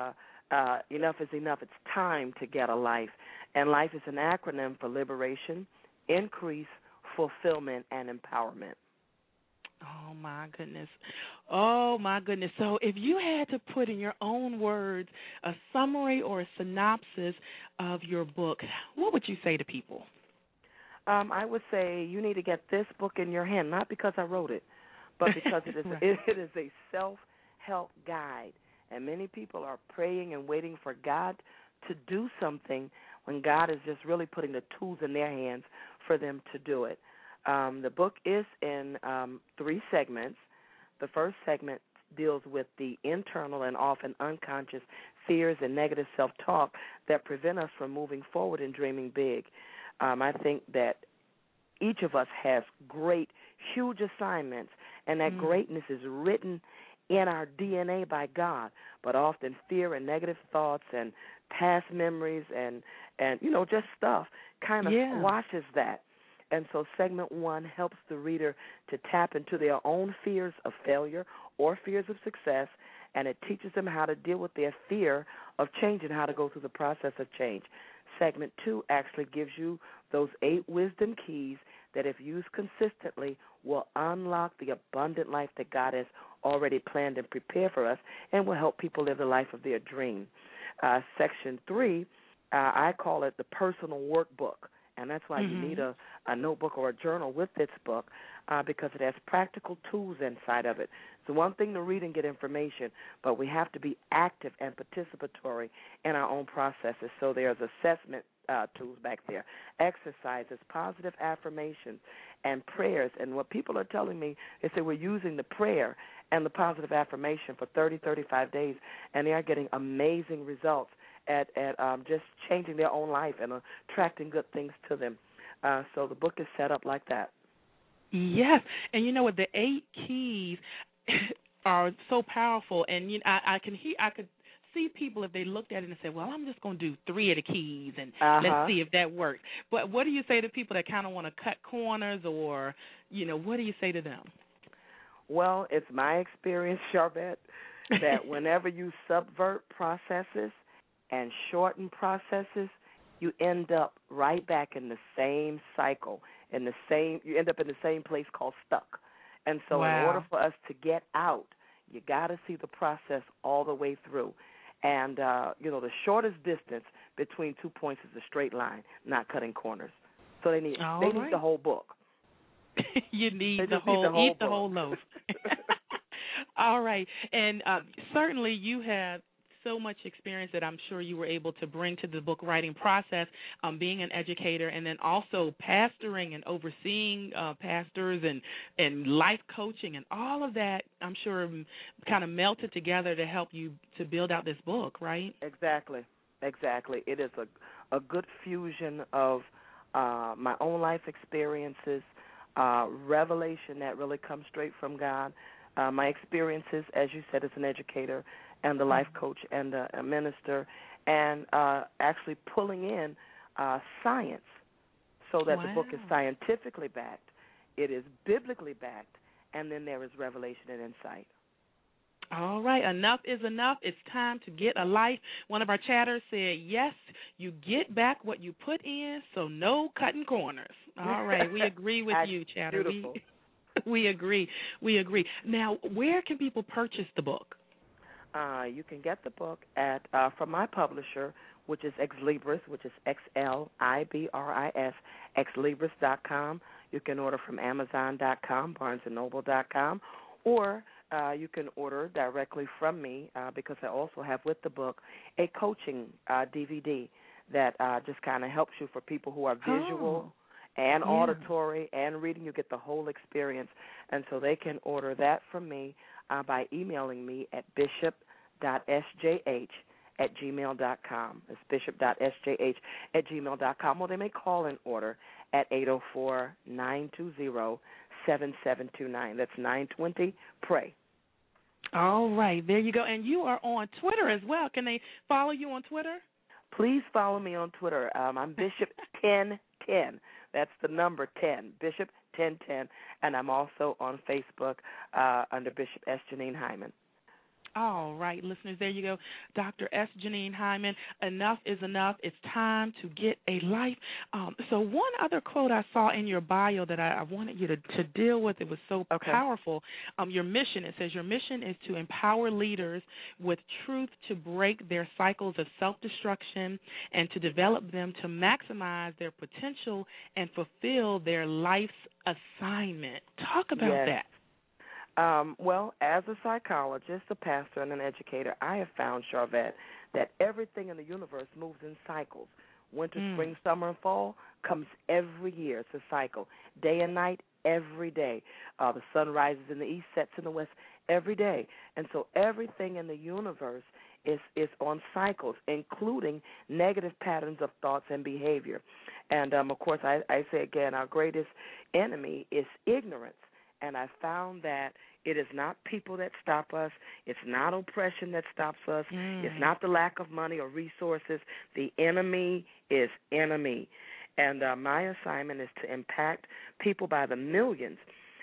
enough is enough. It's time to get a life. And life is an acronym for liberation, increase, fulfillment, and empowerment. Oh, my goodness. So if you had to put in your own words a summary or a synopsis of your book, what would you say to people? I would say you need to get this book in your hand, not because I wrote it, but because it is a self-help guide. And many people are praying and waiting for God to do something when God is just really putting the tools in their hands for them to do it. The book is in 3 segments. The first segment deals with the internal and often unconscious fears and negative self-talk that prevent us from moving forward and dreaming big. I think that each of us has great, huge assignments, and that greatness is written in our DNA by God, but often fear and negative thoughts and past memories and just stuff kind of squashes that. And so segment 1 helps the reader to tap into their own fears of failure or fears of success, and it teaches them how to deal with their fear of change and how to go through the process of change. Segment 2 actually gives you those 8 wisdom keys that, if used consistently, will unlock the abundant life that God has already planned and prepared for us and will help people live the life of their dream. Section 3, I call it the personal workbook, and that's why you need a notebook or a journal with this book because it has practical tools inside of it. It's one thing to read and get information, but we have to be active and participatory in our own processes. So there's assessment tools back there, exercises, positive affirmations, and prayers. And what people are telling me is that we're using the prayer and the positive affirmation for 30, 35 days, and they are getting amazing results at just changing their own life and attracting good things to them. So the book is set up like that. Yes, and you know what? The 8 keys are so powerful, and I could see people if they looked at it and said, "Well, I'm just going to do 3 of the keys, and let's see if that works." But what do you say to people that kind of want to cut corners, or what do you say to them? Well, it's my experience, Sharvette, that whenever you subvert processes and shorten processes, you end up right back in the same cycle, you end up in the same place called stuck. And so in order for us to get out, you got to see the process all the way through. And, the shortest distance between 2 points is a straight line, not cutting corners. So they need the whole book. You need the whole loaf. All right. And certainly you have so much experience that I'm sure you were able to bring to the book writing process, being an educator, and then also pastoring and overseeing pastors and life coaching and all of that, I'm sure kind of melted together to help you to build out this book, right? Exactly. It is a good fusion of my own life experiences, revelation that really comes straight from God, my experiences, as you said, as an educator and the life coach and a minister, and actually pulling in science so that the book is scientifically backed, it is biblically backed, and then there is revelation and insight. All right, enough is enough. It's time to get a life. One of our chatters said, yes, you get back what you put in, so no cutting corners. All right, we agree with you, chatter. Beautiful. We agree. Now, where can people purchase the book? You can get the book at from my publisher, which is Xlibris, which is Xlibris, Xlibris.com. You can order from Amazon.com, BarnesandNoble.com, or you can order directly from me because I also have with the book a coaching DVD that just kind of helps you for people who are visual and auditory and reading. You get the whole experience, and so they can order that from me by emailing me at bishop.sjh@gmail.com. It's bishop.sjh@gmail.com, or they may call and order at 804-920-7729. That's 920-PRAY. All right, there you go. And you are on Twitter as well. Can they follow you on Twitter? Please follow me on Twitter. I'm Bishop 1010. That's the number 10, Bishop 1010. And I'm also on Facebook under Bishop S. Janine Hyman. All right, listeners, there you go. Dr. S. Janine Hyman, enough is enough. It's time to get a life. So one other quote I saw in your bio that I wanted you to deal with, it was so powerful. Your mission, it says, your mission is to empower leaders with truth to break their cycles of self-destruction and to develop them to maximize their potential and fulfill their life's assignment. Talk about that. Well, as a psychologist, a pastor, and an educator, I have found, Sharvette, that everything in the universe moves in cycles. Winter, spring, summer, and fall comes every year. It's a cycle. Day and night, every day. The sun rises in the east, sets in the west, every day. And so everything in the universe is on cycles, including negative patterns of thoughts and behavior. And, of course, I say again, our greatest enemy is ignorance. And I found that it is not people that stop us. It's not oppression that stops us. It's not the lack of money or resources. The enemy is enemy. And my assignment is to impact people by the millions.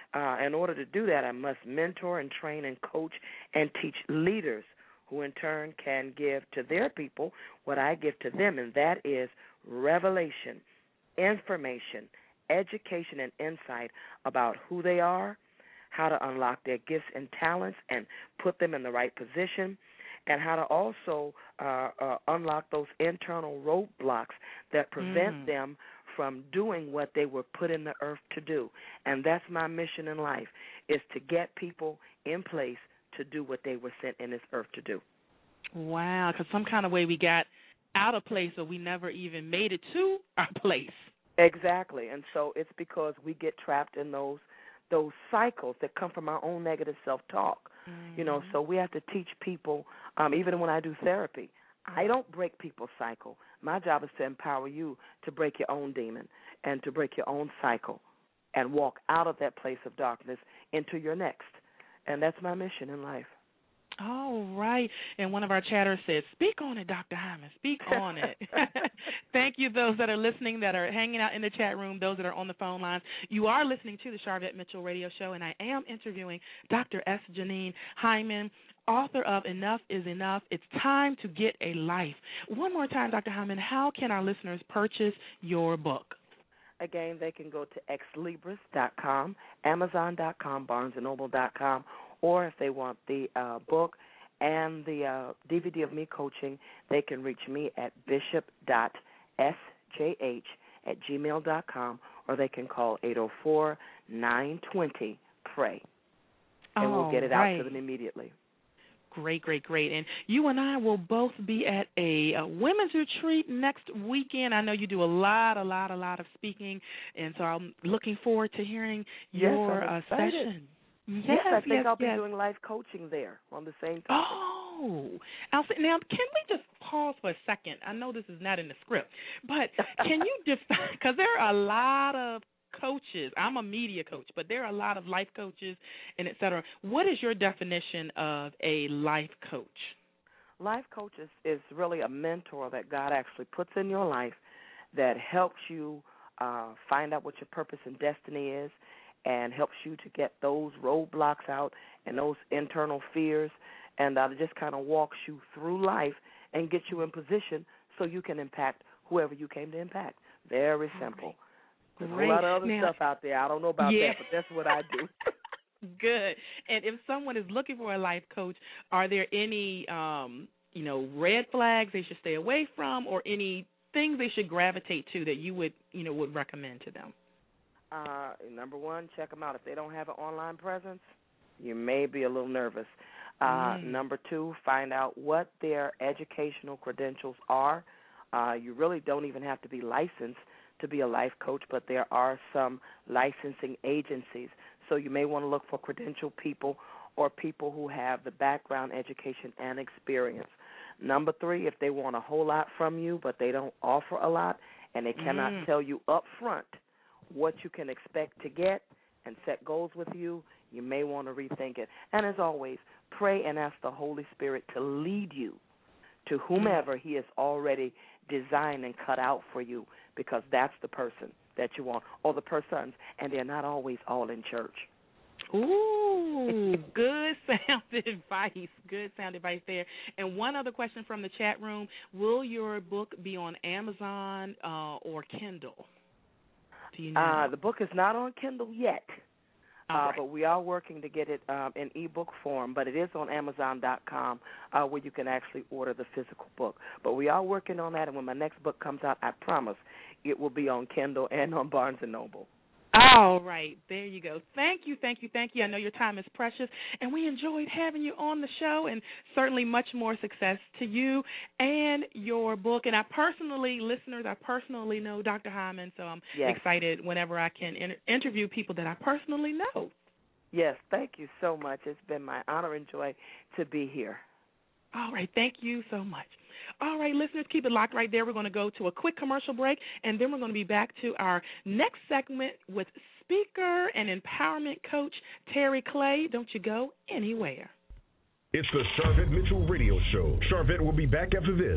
In order to do that, I must mentor and train and coach and teach leaders who in turn can give to their people what I give to them, and that is revelation, information, education, and insight about who they are, how to unlock their gifts and talents and put them in the right position, and how to also unlock those internal roadblocks that prevent them from doing what they were put in the earth to do. And that's my mission in life, is to get people in place to do what they were sent in this earth to do. Wow, because some kind of way we got out of place or we never even made it to our place. Exactly. And so it's because we get trapped in those cycles that come from our own negative self-talk. You know, so we have to teach people, even when I do therapy, I don't break people's cycle. My job is to empower you to break your own demon and to break your own cycle and walk out of that place of darkness into your next. And that's my mission in life. All right. And one of our chatters said, speak on it, Dr. Hyman. Speak on it. Thank you, those that are listening, that are hanging out in the chat room, those that are on the phone lines. You are listening to the Sharvette Mitchell Radio Show, and I am interviewing Dr. S. Janine Hyman, author of Enough is Enough. It's Time to Get a Life. One more time, Dr. Hyman, how can our listeners purchase your book? Again, they can go to exlibris.com, amazon.com, barnesandnoble.com, or if they want the book and the DVD of me coaching, they can reach me at bishop.sjh@gmail.com, or they can call 804-920-PRAY, and we'll get it out to them immediately. Great. And you and I will both be at a women's retreat next weekend. I know you do a lot of speaking, and so I'm looking forward to hearing your session. Yes, I think I'll be doing life coaching there on the same time. Oh, now can we just pause for a second? I know this is not in the script, but can you define, because there are a lot of coaches. I'm a media coach, but there are a lot of life coaches and et cetera. What is your definition of a life coach? Life coach is really a mentor that God actually puts in your life that helps you find out what your purpose and destiny is, and helps you to get those roadblocks out and those internal fears, and just kind of walks you through life and gets you in position so you can impact whoever you came to impact. Very simple. There's a lot of other stuff out there. I don't know about that, but that's what I do. Good. And if someone is looking for a life coach, are there any, red flags they should stay away from, or any things they should gravitate to that you would recommend to them? Number one, check them out. If they don't have an online presence, you may be a little nervous. Number two, find out what their educational credentials are. You really don't even have to be licensed to be a life coach, but there are some licensing agencies. So you may want to look for credentialed people or people who have the background, education, and experience. Number three, if they want a whole lot from you, but they don't offer a lot, and they cannot tell you up front what you can expect to get and set goals with you, you may want to rethink it. And as always, pray and ask the Holy Spirit to lead you to whomever He has already designed and cut out for you, because that's the person that you want, or the persons, and they're not always all in church. Ooh, good sound advice. Good sound advice there. And one other question from the chat room: will your book be on Amazon or Kindle? Do you know? The book is not on Kindle yet, but we are working to get it in ebook form. But it is on Amazon.com, where you can actually order the physical book. But we are working on that, and when my next book comes out, I promise it will be on Kindle and on Barnes & Noble. All right, there you go. Thank you. I know your time is precious, and we enjoyed having you on the show, and certainly much more success to you and your book. And listeners, I personally know Dr. Hyman, so I'm excited whenever I can interview people that I personally know. Yes, thank you so much. It's been my honor and joy to be here. All right, thank you so much. All right, listeners, keep it locked right there. We're going to go to a quick commercial break, and then we're going to be back to our next segment with speaker and empowerment coach Terry Clay. Don't you go anywhere. It's the Sharvette Mitchell Radio Show. Sharvette will be back after this.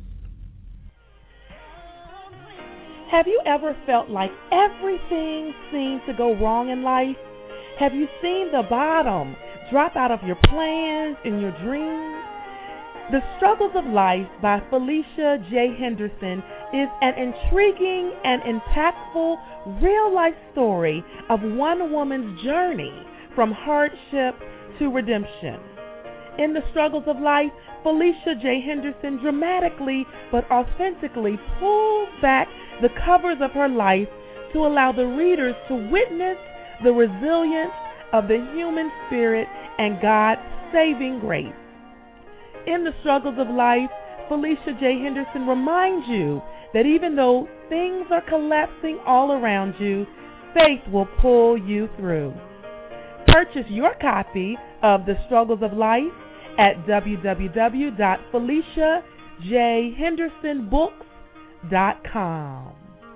Have you ever felt like everything seems to go wrong in life? Have you seen the bottom drop out of your plans and your dreams? The Struggles of Life by Felicia J. Henderson is an intriguing and impactful real-life story of one woman's journey from hardship to redemption. In The Struggles of Life, Felicia J. Henderson dramatically but authentically pulls back the covers of her life to allow the readers to witness the resilience of the human spirit and God's saving grace. In The Struggles of Life, Felicia J. Henderson reminds you that even though things are collapsing all around you, faith will pull you through. Purchase your copy of The Struggles of Life at www.FeliciaJHendersonBooks.com.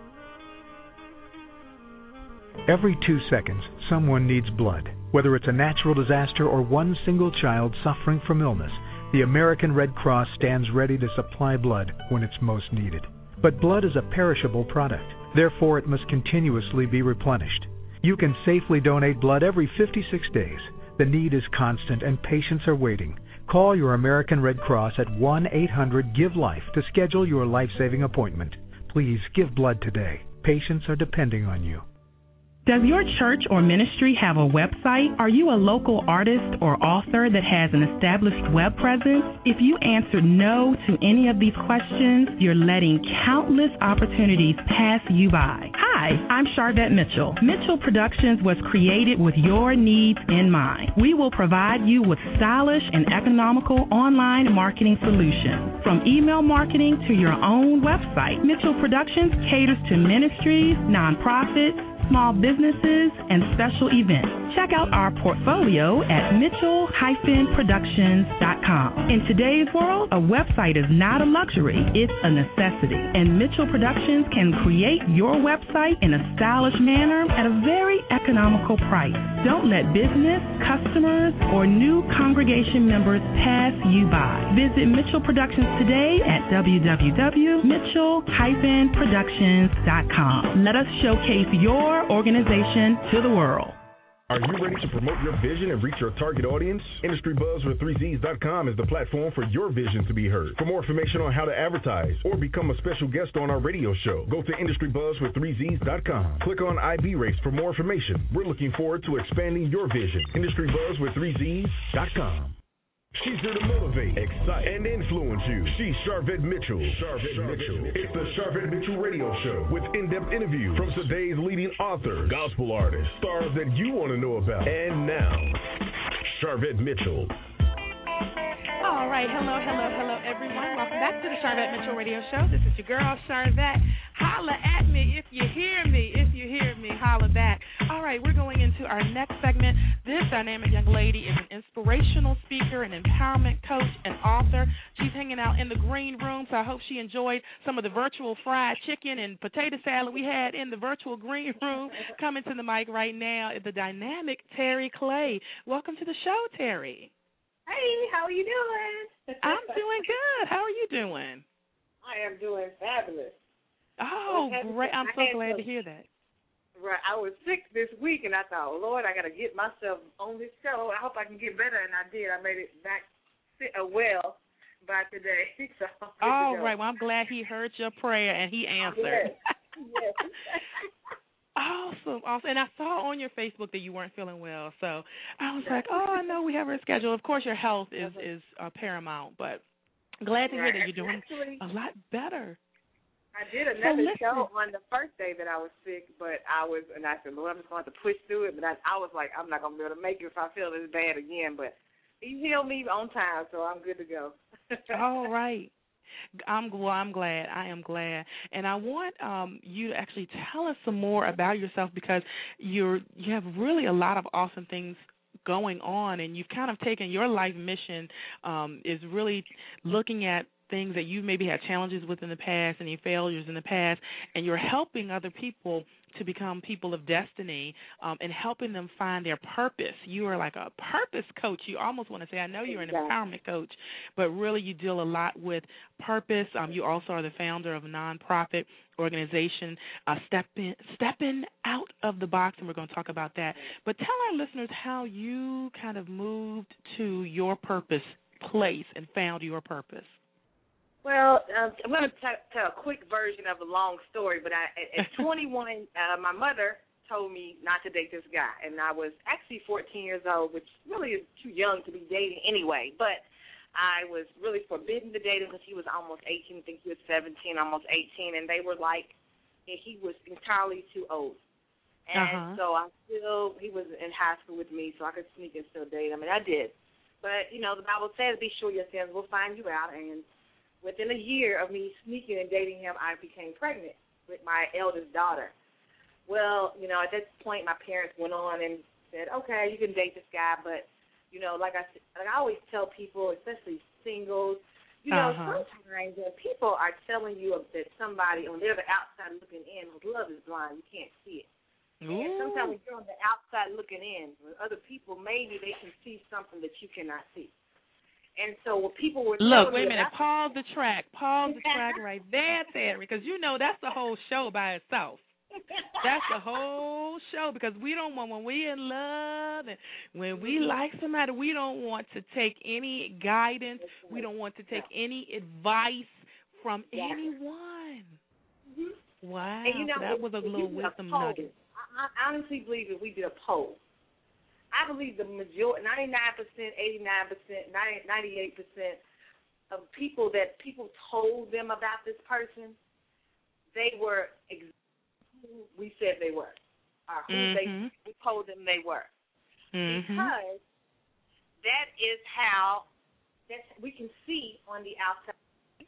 Every 2 seconds, someone needs blood. Whether it's a natural disaster or one single child suffering from illness, the American Red Cross stands ready to supply blood when it's most needed. But blood is a perishable product. Therefore, it must continuously be replenished. You can safely donate blood every 56 days. The need is constant and patients are waiting. Call your American Red Cross at 1-800-GIVE-LIFE to schedule your life-saving appointment. Please give blood today. Patients are depending on you. Does your church or ministry have a website? Are you a local artist or author that has an established web presence? If you answered no to any of these questions, you're letting countless opportunities pass you by. Hi, I'm Sharvette Mitchell. Mitchell Productions was created with your needs in mind. We will provide you with stylish and economical online marketing solutions. From email marketing to your own website, Mitchell Productions caters to ministries, nonprofits, small businesses, and special events. Check out our portfolio at mitchell-productions.com. In today's world, a website is not a luxury, it's a necessity. And Mitchell Productions can create your website in a stylish manner at a very economical price. Don't let business, customers, or new congregation members pass you by. Visit Mitchell Productions today at www.mitchell-productions.com. Let us showcase your organization to the world. Are you ready to promote your vision and reach your target audience? IndustryBuzz with3Zs.com is the platform for your vision to be heard. For more information on how to advertise or become a special guest on our radio show, go to IndustryBuzz with3Zs.com. Click on IB Race for more information. We're looking forward to expanding your vision. IndustryBuzz with3Zs.com. She's here to motivate, excite, and influence you. She's Sharvette Mitchell. Sharvette Mitchell. It's the Sharvette Mitchell Radio Show with in-depth interviews from today's leading authors, gospel artists, stars that you want to know about. And now, Sharvette Mitchell. All right, hello, everyone. Welcome back to the Sharvette Mitchell Radio Show. This is your girl, Sharvette. Holla at me if you hear me. If you hear me, holla back. All right, we're going into our next segment. This dynamic young lady is an inspirational speaker, an empowerment coach, and author. She's hanging out in the green room, so I hope she enjoyed some of the virtual fried chicken and potato salad we had in the virtual green room. Coming to the mic right now is the dynamic Terry Clay. Welcome to the show, Terry. Hey, how are you doing? I'm doing good. How are you doing? I am doing fabulous. Oh, great. I'm so glad to hear that. Right. I was sick this week, and I thought, Lord, I got to get myself on this show. I hope I can get better, and I did. I made it back well by today. So all right. Well, I'm glad he heard your prayer, and he answered. Yes. Awesome. And I saw on your Facebook that you weren't feeling well, so I was like, oh, I know we have her scheduled. Of course, your health is paramount, but glad to hear that you're doing a lot better. I did another show on the first day that I was sick, but I said, Lord, I'm just going to have to push through it. But I was like, I'm not going to be able to make it if I feel this bad again. But he healed me on time, so I'm good to go. All right. I'm glad. I am glad. And I want you to actually tell us some more about yourself because you have really a lot of awesome things going on, and you've kind of taken your life mission is really looking at things that you maybe had challenges with in the past and your failures in the past, and you're helping other people to become people of destiny and helping them find their purpose. You are like a purpose coach. You almost want to say, I know you're an empowerment coach, but really you deal a lot with purpose. You also are the founder of a nonprofit organization, Stepping Out of the Box, and we're going to talk about that. But tell our listeners how you kind of moved to your purpose place and found your purpose. Well, I'm going to tell a quick version of a long story, but at 21, my mother told me not to date this guy, and I was actually 14 years old, which really is too young to be dating anyway, but I was really forbidden to date him because he was almost 18. I think he was 17, almost 18, and they were like, he was entirely too old. And so he was in high school with me, so I could sneak and still date him, and I did. But, the Bible says, be sure your sins will find you out, and within a year of me sneaking and dating him, I became pregnant with my eldest daughter. Well, at that point, my parents went on and said, okay, you can date this guy, but, like I always tell people, especially singles, sometimes people are telling you that somebody, when they're the outside looking in, love is blind, you can't see it. And sometimes when you're on the outside looking in, with other people, maybe they can see something that you cannot see. And so what people were look, wait a minute, pause the track right there, Terry, because that's the whole show by itself. That's the whole show, because we don't want, when we're in love and when we like somebody, we don't want to take any guidance. We don't want to take any advice from anyone. Wow, and that was a little wisdom nugget. I honestly believe if we did a poll, I believe the majority, 99%, 89%, 98% of people that people told them about this person, they were who we said they were, or who we told them they were. Because that is how we can see on the outside.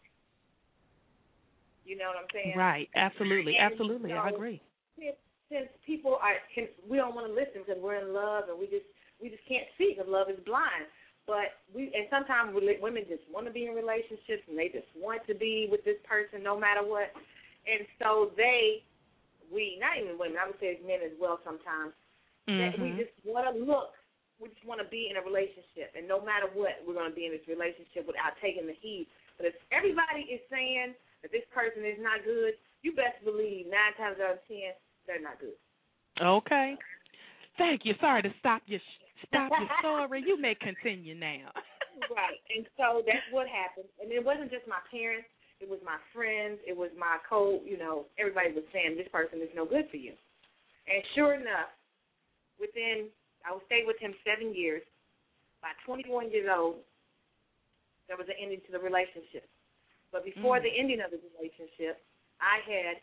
You know what I'm saying? Right, absolutely, absolutely, I agree. Since people we don't want to listen because we're in love and we just can't see because love is blind. But sometimes women just want to be in relationships and they just want to be with this person no matter what. And so not even women, I would say men as well sometimes, that we just want to we just want to be in a relationship. And no matter what, we're going to be in this relationship without taking the heed. But if everybody is saying that this person is not good, you best believe 9 times out of 10, they're not good. Okay. Thank you. Sorry to stop your story. You may continue now. Right. And so that's what happened. And it wasn't just my parents. It was my friends. It was my everybody was saying this person is no good for you. And sure enough, I would stay with him 7 years. By 21 years old, there was an ending to the relationship. But before the ending of the relationship, I had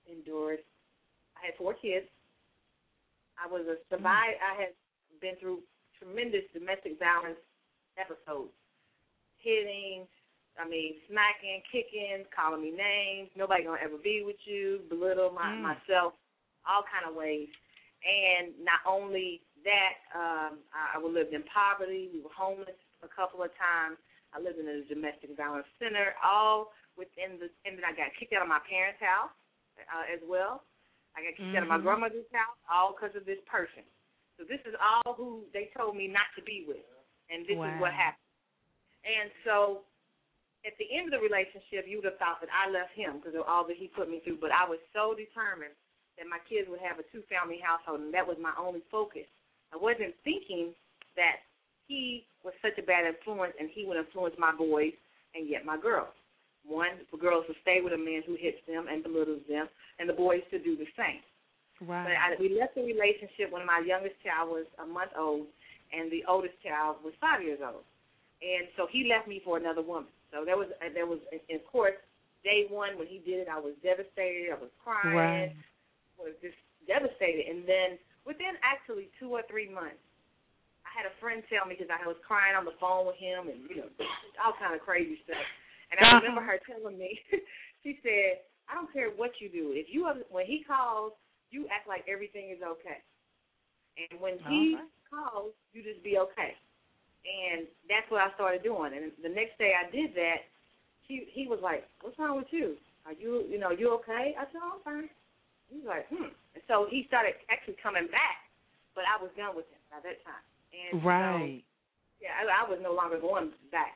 4 kids. I was a survivor. I had been through tremendous domestic violence episodes. Hitting, smacking, kicking, calling me names. Nobody going to ever be with you. Belittle myself, all kind of ways. And not only that, I lived in poverty. We were homeless a couple of times. I lived in a domestic violence center, all within and then I got kicked out of my parents' house as well. I got kicked out of my grandmother's house, all because of this person. So this is all who they told me not to be with, and this is what happened. And so at the end of the relationship, you would have thought that I left him because of all that he put me through, but I was so determined that my kids would have a 2-family household, and that was my only focus. I wasn't thinking that he was such a bad influence, and he would influence my boys and yet my girls. One, the girls would stay with a man who hits them and belittles them, and the boys to do the same. Right. But we left the relationship when my youngest child was a month old, and the oldest child was 5 years old. And so he left me for another woman. So there was, of course, day one when he did it, I was devastated. I was crying. I was just devastated. And then within actually 2 or 3 months, I had a friend tell me because I was crying on the phone with him and, all kind of crazy stuff. And I remember her telling me, she said, I don't care what you do. When he calls, you act like everything is okay. And when he calls, you just be okay. And that's what I started doing. And the next day I did that, he was like, "What's wrong with you? Are you okay?" I said, "Oh, I'm fine." He's like, And so he started actually coming back, but I was done with him by that time. And right. So, yeah, I was no longer going back,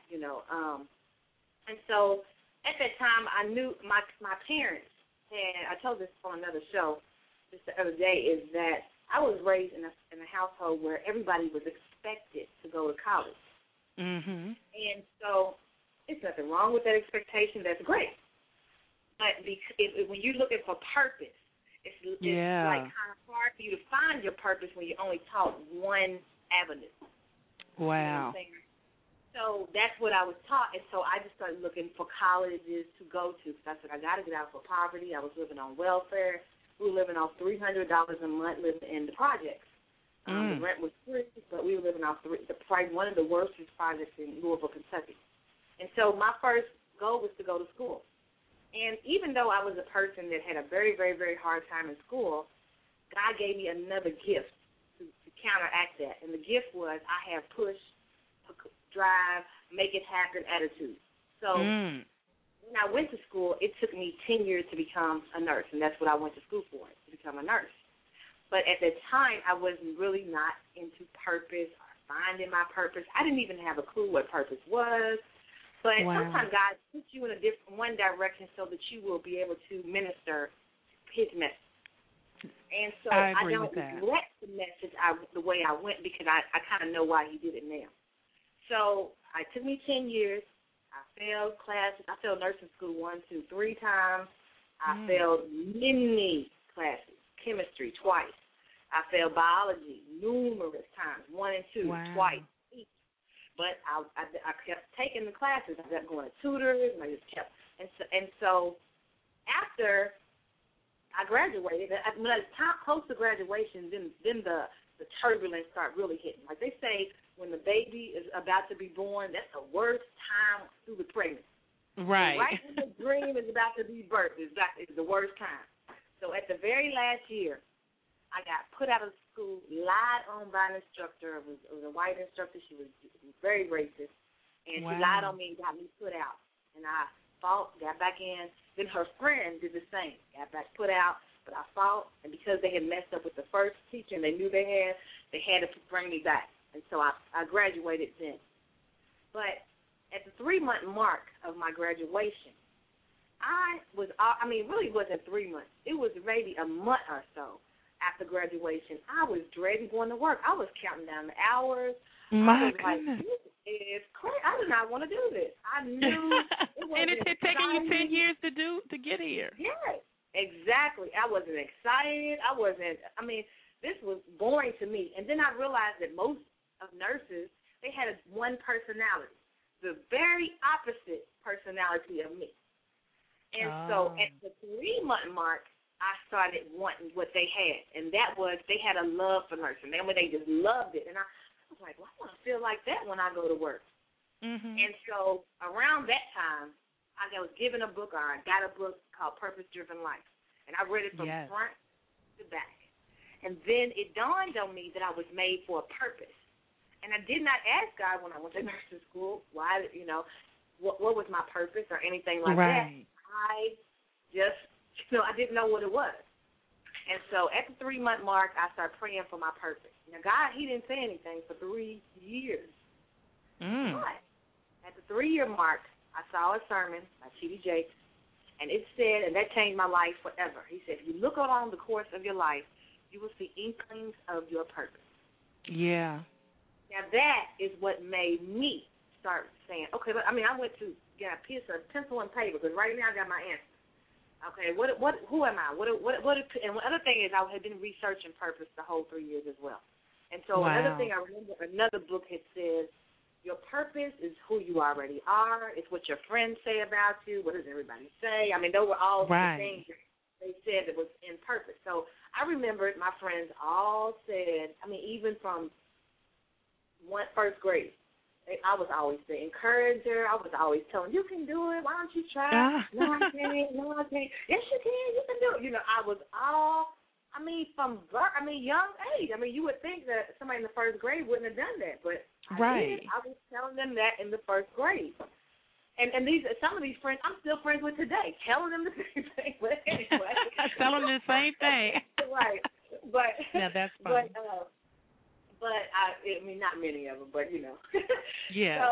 And so at that time, I knew my parents had, I told this on another show just the other day, is that I was raised in a household where everybody was expected to go to college. Mm-hmm. And so there's nothing wrong with that expectation. That's great. But when you're looking for purpose, it's like kind of hard for you to find your purpose when you're only taught one avenue. Wow. You know what I'm saying? So that's what I was taught, and so I just started looking for colleges to go to. Because I said, I got to get out of poverty. I was living on welfare. We were living off $300 a month living in the projects. The rent was free, but we were living off one of the worst projects in Louisville, Kentucky. And so my first goal was to go to school. And even though I was a person that had a very, very, very hard time in school, God gave me another gift to counteract that. And the gift was I have push, drive, make it happen attitude. So when I went to school, it took me 10 years to become a nurse, and that's what I went to school for, to become a nurse. But at the time, I was really not into purpose or finding my purpose. I didn't even have a clue what purpose was. But sometimes God puts you in one direction so that you will be able to minister his message. And so I don't regret the message the way I went, because I kind of know why he did it now. So it took me 10 years. I failed classes. I failed nursing school 1, 2, 3 times. I failed many classes, chemistry twice. I failed biology numerous times, 1 and 2, twice each. But I kept taking the classes. I kept going to tutors, and I just kept. And so after I graduated, when I was close to graduation, then the turbulence started really hitting. Like they say, when the baby is about to be born, that's the worst time through the pregnancy. Right. Right when the dream is about to be birthed is the worst time. So at the very last year, I got put out of school, lied on by an instructor. It was a white instructor. She was very racist. And she lied on me and got me put out. And I fought, got back in. Then her friend did the same, got back put out. But I fought, and because they had messed up with the first teacher and they knew they had to bring me back. And so I graduated then. But at the 3-month mark of my graduation, really wasn't 3 months. It was maybe a month or so after graduation. I was dreading going to work. I was counting down the hours. My Like, goodness. this is crazy. I did not want to do this. I knew it was. And it had taken you 10 years to get here. Yes, exactly. I wasn't excited. This was boring to me. And then I realized that most of nurses, they had one personality, the very opposite personality of me. And so at the 3-month mark, I started wanting what they had, and that was they had a love for nursing. They just loved it. And I was like, well, I want to feel like that when I go to work. Mm-hmm. And so around that time, I was given a book, or I got a book called Purpose Driven Life. And I read it from front to back. And then it dawned on me that I was made for a purpose. And I did not ask God when I went to nursing school why, what was my purpose or anything like that. I just, I didn't know what it was. And so at the 3-month mark, I started praying for my purpose. Now, God, he didn't say anything for 3 years. But at the 3-year mark, I saw a sermon by T.D. Jakes, and it said, and that changed my life forever. He said, if you look along the course of your life, you will see inklings of your purpose. Yeah. Now, that is what made me start saying, okay, but I went to get a piece of pencil and paper, because right now I got my answer. Okay, who am I? And the other thing is I had been researching purpose the whole 3 years as well. And so another thing I remember, another book had said, your purpose is who you already are. It's what your friends say about you. What does everybody say? Those were all the things they said that was in purpose. So I remembered my friends all said, even from first grade, I was always the encourager. I was always telling, you can do it. Why don't you try? No, I can't. Yes, you can. You can do it. I young age. You would think that somebody in the first grade wouldn't have done that, but I did. I was telling them that in the first grade. And some of these friends I'm still friends with today, telling them the same thing. But anyway, telling them the same thing. Right. But yeah, that's funny. But not many of them, but Yeah.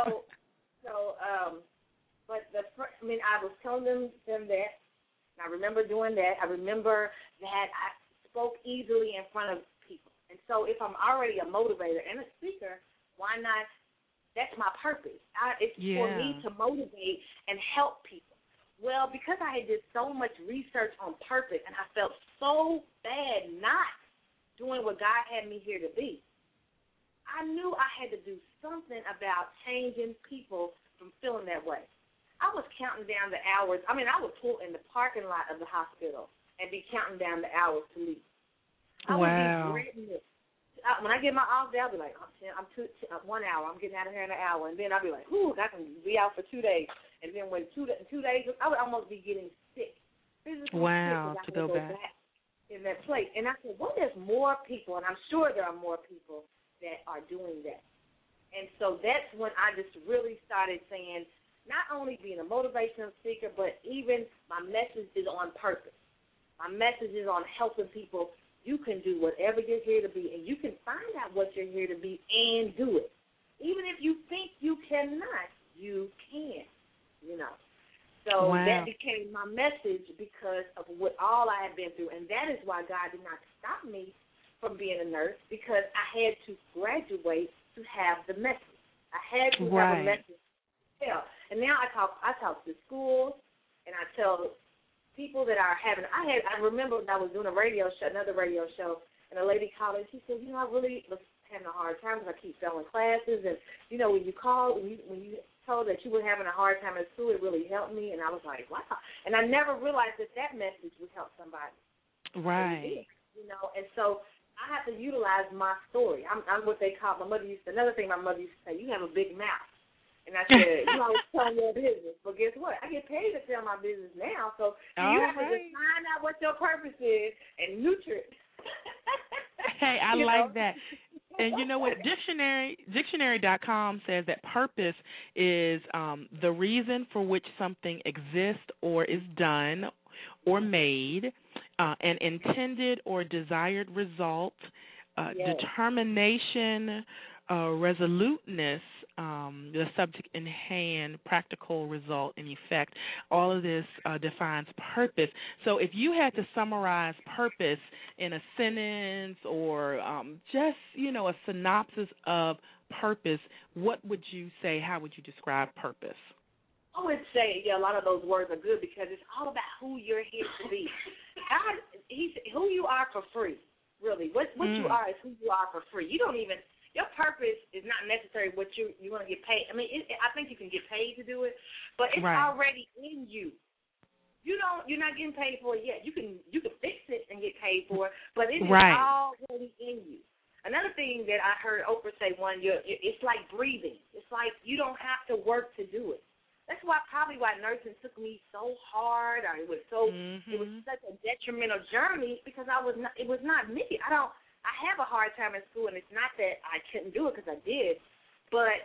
I was telling them that. And I remember doing that. I remember that I spoke easily in front of people. And so if I'm already a motivator and a speaker, why not? That's my purpose. It's for me to motivate and help people. Well, because I had did so much research on purpose and I felt so bad not doing what God had me here to be, I knew I had to do something about changing people from feeling that way. I was counting down the hours. I would pull in the parking lot of the hospital and be counting down the hours to leave. I would be dreading it. When I get my off day, I'll be like, I'm 1 hour. I'm getting out of here in an hour. And then I'll be like, I can be out for 2 days. And then when 2 days, I would almost be getting sick. Physically sick, to go back in that place. And I said, there's more people, and I'm sure there are more people that are doing that. And so that's when I just really started saying, not only being a motivational speaker, but even my message is on purpose. My message is on helping people. You can do whatever you're here to be, and you can find out what you're here to be and do it. Even if you think you cannot, you can, So that became my message because of what all I had been through, and that is why God did not stop me from being a nurse, because I had to graduate to have the message. I had to have a message. Yeah. And now I talk to schools, and I tell people that are having. I remember when I was doing another radio show, and a lady called and she said, I really was having a hard time because I keep failing classes, and when you called, when you told that you were having a hard time at school, it really helped me, and I was like, wow. And I never realized that message would help somebody. Right. And so I have to utilize my story. I'm what they call another thing my mother used to say, you have a big mouth. And I said, you always tell your business. But guess what? I get paid to tell my business now. So you have to just find out what your purpose is and nurture it. Hey, I like that. And you know what? Dictionary.com says that purpose is the reason for which something exists or is done or made, an intended or desired result, determination, resoluteness, the subject in hand, practical result and effect. All of this defines purpose. So if you had to summarize purpose in a sentence or just, a synopsis of purpose, what would you say? How would you describe purpose? I would say, a lot of those words are good because it's all about who you're here to be. God, who you are for free, really. What you are is who you are for free. Your purpose is not necessarily what you're going to get paid. I think you can get paid to do it, but it's already in you. You're not getting paid for it yet. You can fix it and get paid for it, but it is already in you. Another thing that I heard Oprah say it's like breathing. It's like you don't have to work to do it. That's why nursing took me so hard, or it was such a detrimental journey because it was not me. I have a hard time in school, and it's not that I couldn't do it because I did, but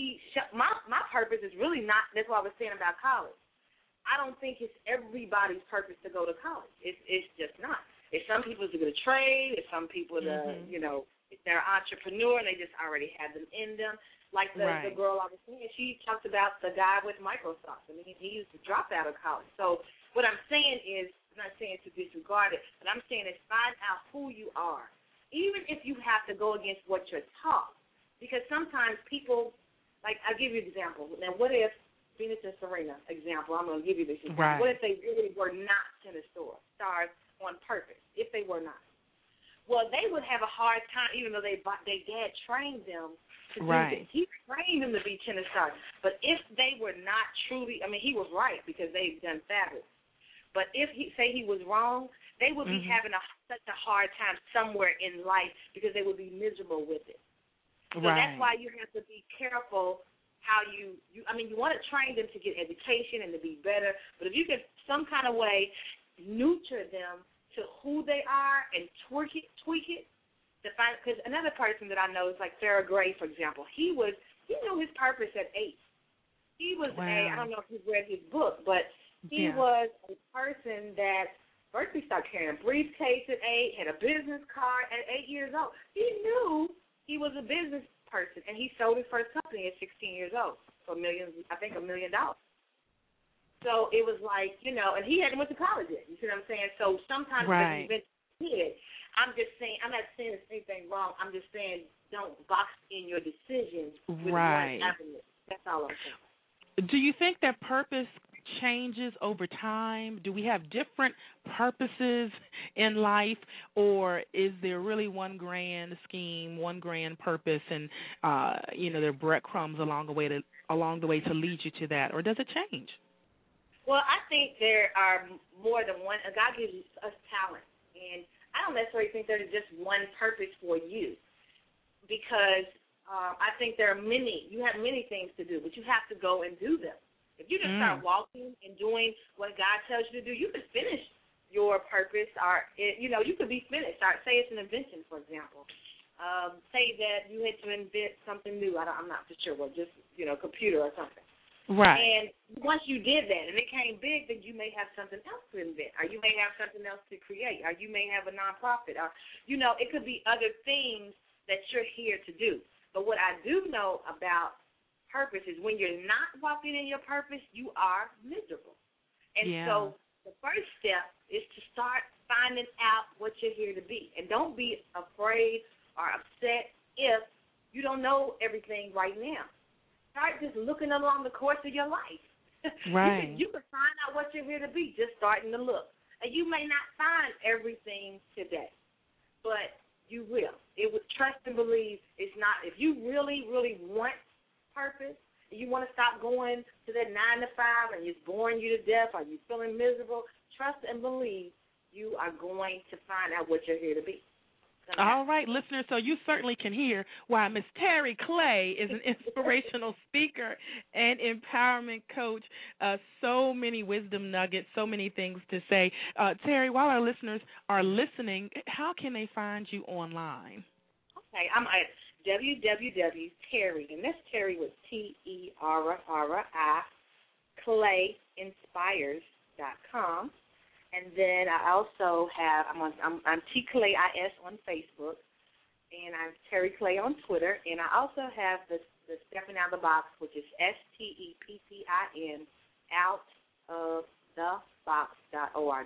my purpose is really not. That's what I was saying about college. I don't think it's everybody's purpose to go to college. It's just not. It's some people to get a trade. It's some people to they're an entrepreneur and they just already have them in them. Like the girl I was saying, she talked about the guy with Microsoft. He used to drop out of college. So what I'm saying is, I'm not saying to disregard it, but I'm saying is find out who you are. Even if you have to go against what you're taught. Because sometimes people, I'll give you an example. Now, what if Venus and Serena, example, I'm going to give you this example. Right. What if they really were not tennis stars on purpose, if they were not? Well, they would have a hard time, even though their dad trained them to do this. He trained them to be tennis stars. But if they were not truly, he was right because they've done fabulous. But if he was wrong, they would be having such a hard time somewhere in life because they would be miserable with it. So that's why you have to be careful how you want to train them to get education and to be better. But if you can some kind of way nurture them to who they are and tweak it to find. Because another person that I know is like Sarah Gray, for example. He knew his purpose at 8. He was I don't know if you've read his book, but he was a person that first he started carrying a briefcase at 8, had a business card at 8 years old. He knew he was a business person, and he sold his first company at 16 years old for $1 million. So it was like, and he hadn't went to college yet. You see what I'm saying? So sometimes when you've been a kid, I'm just saying, I'm not saying there's anything wrong. I'm just saying don't box in your decisions with one avenue. That's all I'm saying. Do you think that purpose changes over time? Do we have different purposes in life, or is there really one grand scheme, one grand purpose, and there are breadcrumbs along the way to lead you to that, or does it change? Well, I think there are more than one. God gives us talent, and I don't necessarily think there's just one purpose for you, because I think there are many. You have many things to do, but you have to go and do them. If you just start walking and doing what God tells you to do, you could finish your purpose, or you could be finished. Say it's an invention, for example. Say that you had to invent something new. I'm not for sure. Well, just computer or something. Right. And once you did that and it came big, then you may have something else to invent, or you may have something else to create, or you may have a nonprofit, or it could be other things that you're here to do. But what I do know about purpose is when you're not walking in your purpose, you are miserable. And so the first step is to start finding out what you're here to be. And don't be afraid or upset if you don't know everything right now. Start just looking along the course of your life. Right. You can find out what you're here to be just starting to look. And you may not find everything today, but you will. It would trust and believe. It's not. If you really, really want purpose, and you want to stop going to that 9 to 5 and it's boring you to death, or you're feeling miserable, trust and believe you are going to find out what you're here to be. All right, listeners, so you certainly can hear why Miss Terry Clay is an inspirational speaker and empowerment coach. So many wisdom nuggets, so many things to say. Terry, while our listeners are listening, how can they find you online? Okay, I'm at www.terry, and that's Terry with Terri, clayinspires.com. And then I also have I'm T Clay IS on Facebook, and I'm Terry Clay on Twitter, and I also have the Stepping Out of the Box, which is STEPPIN outofthebox.org.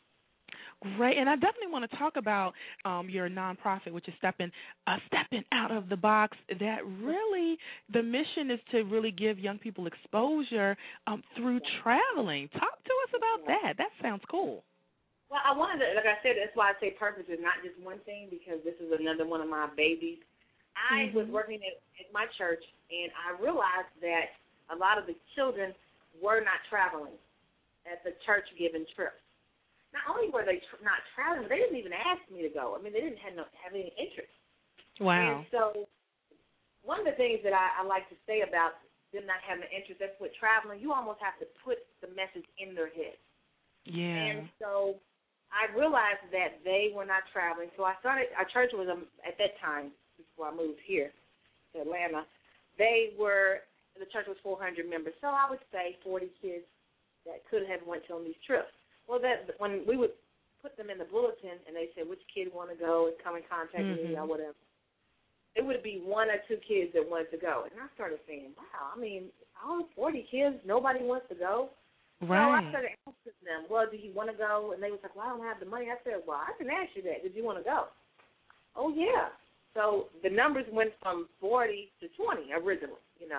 Great, and I definitely want to talk about your nonprofit, which is Stepping Out of the Box. That really, the mission is to really give young people exposure through traveling. Talk to us about that. That sounds cool. Well, I wanted to, like I said, that's why I say purpose is not just one thing, because this is another one of my babies. I was working at my church, and I realized that a lot of the children were not traveling at the church-given trips. Not only were they not traveling, they didn't even ask me to go. I mean, they didn't have any interest. Wow. And so one of the things that I like to say about them not having an interest, that's with traveling, you almost have to put the message in their head. Yeah. And so I realized that they were not traveling. So I started, our church was, at that time, before I moved here to Atlanta, the church was 400 members. So I would say 40 kids that could have went on these trips. Well, when we would put them in the bulletin and they said which kid want to go and come in contact with me or whatever, it would be 1 or 2 kids that wanted to go. And I started saying, wow, I mean, all 40 kids, nobody wants to go. Right. So I started asking them, well, do you want to go? And they was like, well, I don't have the money. I said, well, I can ask you that. Did you want to go? Oh, yeah. So the numbers went from 40 to 20 originally,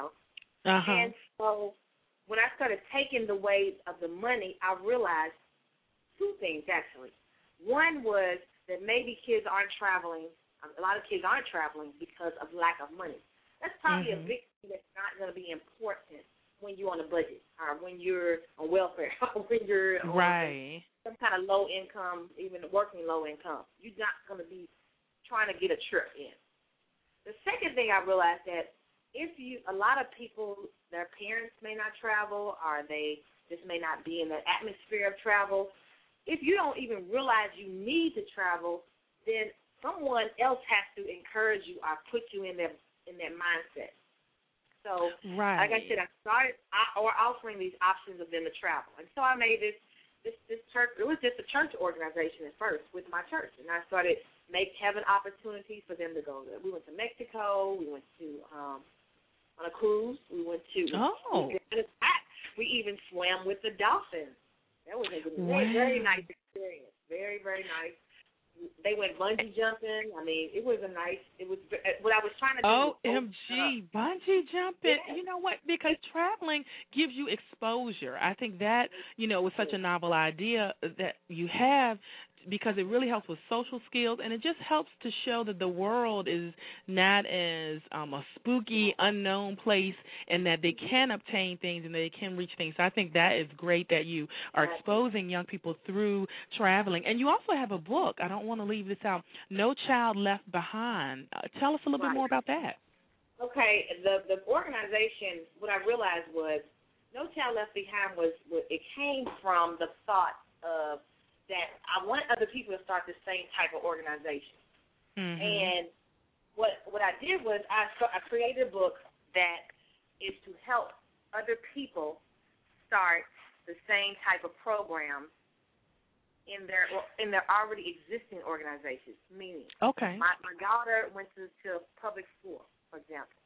And so when I started taking the weight of the money, I realized 2 things, actually. One was that maybe kids aren't traveling. A lot of kids aren't traveling because of lack of money. That's probably a big thing that's not going to be important when you're on a budget, or when you're on welfare, or when you're on some kind of low income, even working low income. You're not going to be trying to get a trip in. The second thing I realized that a lot of people, their parents may not travel, or they just may not be in the atmosphere of travel. if you don't even realize you need to travel, then someone else has to encourage you or put you in that mindset. So, like I said, I started offering these options of them to travel, and so I made this church. It was just a church organization at first with my church, and I started having opportunities for them to go. We went to Mexico. We went to on a cruise. We went to we even swam with the dolphins. That was a very nice experience. Very, very nice. They went bungee jumping. I mean, it was what I was trying to do. OMG, bungee jumping. You know what? Because traveling gives you exposure. I think that, was such a novel idea that you have, because it really helps with social skills, and it just helps to show that the world is not as a spooky, unknown place, and that they can obtain things and they can reach things. So I think that is great that you are exposing young people through traveling. And you also have a book. I don't want to leave this out. No Child Left Behind. Tell us a little bit more about that. Okay. The organization, what I realized was No Child Left Behind it came from the thought of that I want other people to start the same type of organization. Mm-hmm. And what I did was I created a book that is to help other people start the same type of programs in their already existing organizations. Meaning, my daughter went to public school, for example.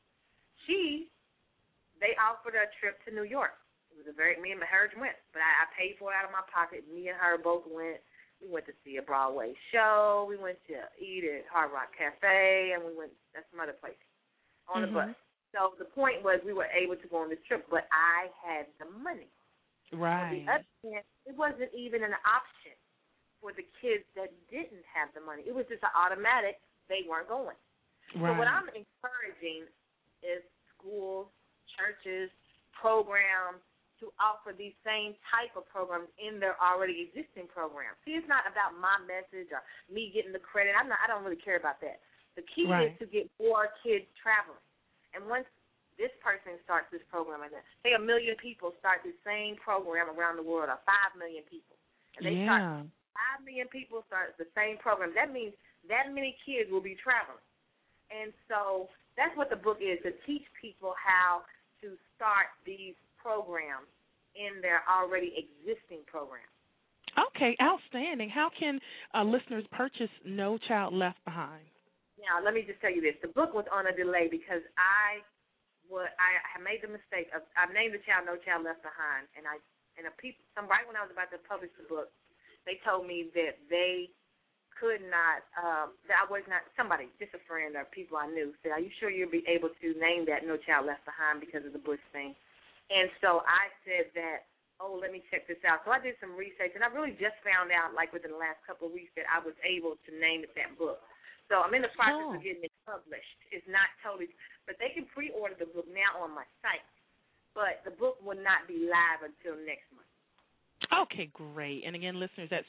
They offered a trip to New York. It was me and her went, but I paid for it out of my pocket. Me and her both went. We went to see a Broadway show. We went to eat at Hard Rock Cafe, and we went at some other place on the bus. So the point was we were able to go on this trip, but I had the money. Right. On the other hand, it wasn't even an option for the kids that didn't have the money. It was just an automatic. They weren't going. Right. So what I'm encouraging is schools, churches, programs, to offer these same type of programs in their already existing programs. See, it's not about my message or me getting the credit. I don't really care about that. The key is to get more kids traveling. And once this person starts this program, and say 1 million people start the same program around the world, or 5 million people, and they start 5 million people start the same program, that means that many kids will be traveling. And so that's what the book is, to teach people how to start these programs in their already existing programs. Okay, outstanding. How can listeners purchase No Child Left Behind? Now, let me just tell you this. The book was on a delay because I made the mistake of I named the child No Child Left Behind, and right when I was about to publish the book, they told me that they could not, that I was not, somebody, just a friend or people I knew, said, are you sure you'll be able to name that No Child Left Behind because of the Bush thing? And so I said that, let me check this out. So I did some research, and I really just found out, like within the last couple of weeks, that I was able to name it that book. So I'm in the process of getting it published. It's not totally, but they can pre-order the book now on my site. But the book will not be live until next month. Okay, great. And again, listeners, that's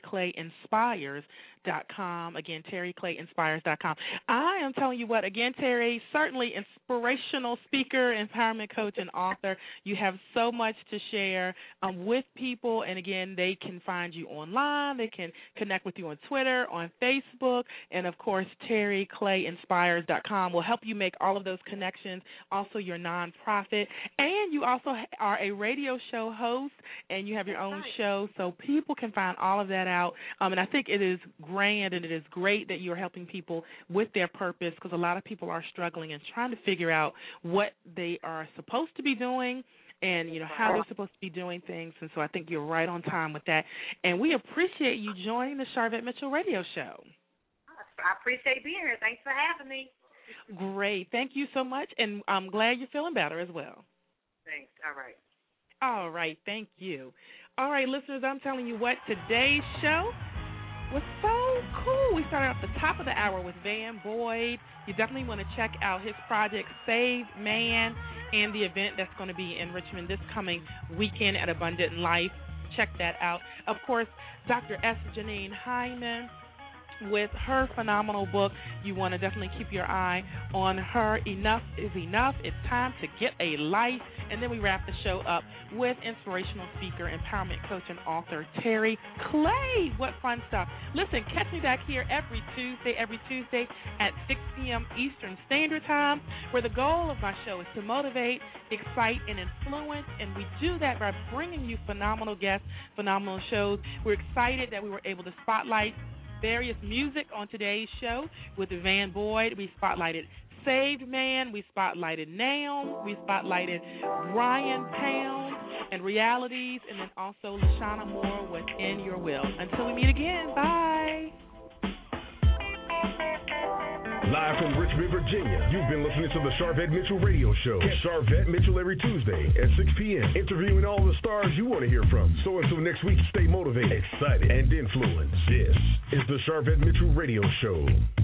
TerryClayInspires.com. Again, TerryClayInspires.com. I am telling you what, again, Terry, certainly inspirational speaker, empowerment coach, and author. You have so much to share with people. And again, they can find you online. They can connect with you on Twitter, on Facebook, and of course, TerryClayInspires.com will help you make all of those connections. Also, your nonprofit, and you also are a radio show host, and you have your own show, so people can find all of that out. And I think it is grand and it is great that you're helping people with their purpose, because a lot of people are struggling and trying to figure out what they are supposed to be doing and, how they're supposed to be doing things. And so I think you're right on time with that. And we appreciate you joining the Sharvette Mitchell Radio Show. I appreciate being here. Thanks for having me. Great. Thank you so much, and I'm glad you're feeling better as well. Thanks. All right. All right, thank you. All right, listeners, I'm telling you what, today's show was so cool. We started off the top of the hour with Van Boyd. You definitely want to check out his project, Save Man, and the event that's going to be in Richmond this coming weekend at Abundant Life. Check that out. Of course, Dr. S. Janine Hyman with her phenomenal book. You want to definitely keep your eye on her. Enough is enough. It's time to get a life. And then we wrap the show up with inspirational speaker, empowerment coach, and author Terry Clay. What fun stuff. Listen, catch me back here every Tuesday at 6 p.m. Eastern Standard Time, where the goal of my show is to motivate, excite, and influence. And we do that by bringing you phenomenal guests, phenomenal shows. We're excited that we were able to spotlight various music on today's show with Van Boyd. We spotlighted Saved Man. We spotlighted Nam. We spotlighted Brian Pound and Realities, and then also Lashana Moore with In Your Will. Until we meet again, bye. Live from Richmond, Virginia, you've been listening to the Sharvette Mitchell Radio Show. Catch Sharvette Mitchell every Tuesday at 6 p.m., interviewing all the stars you want to hear from. So until next week, stay motivated, excited, and influenced. This is the Sharvette Mitchell Radio Show.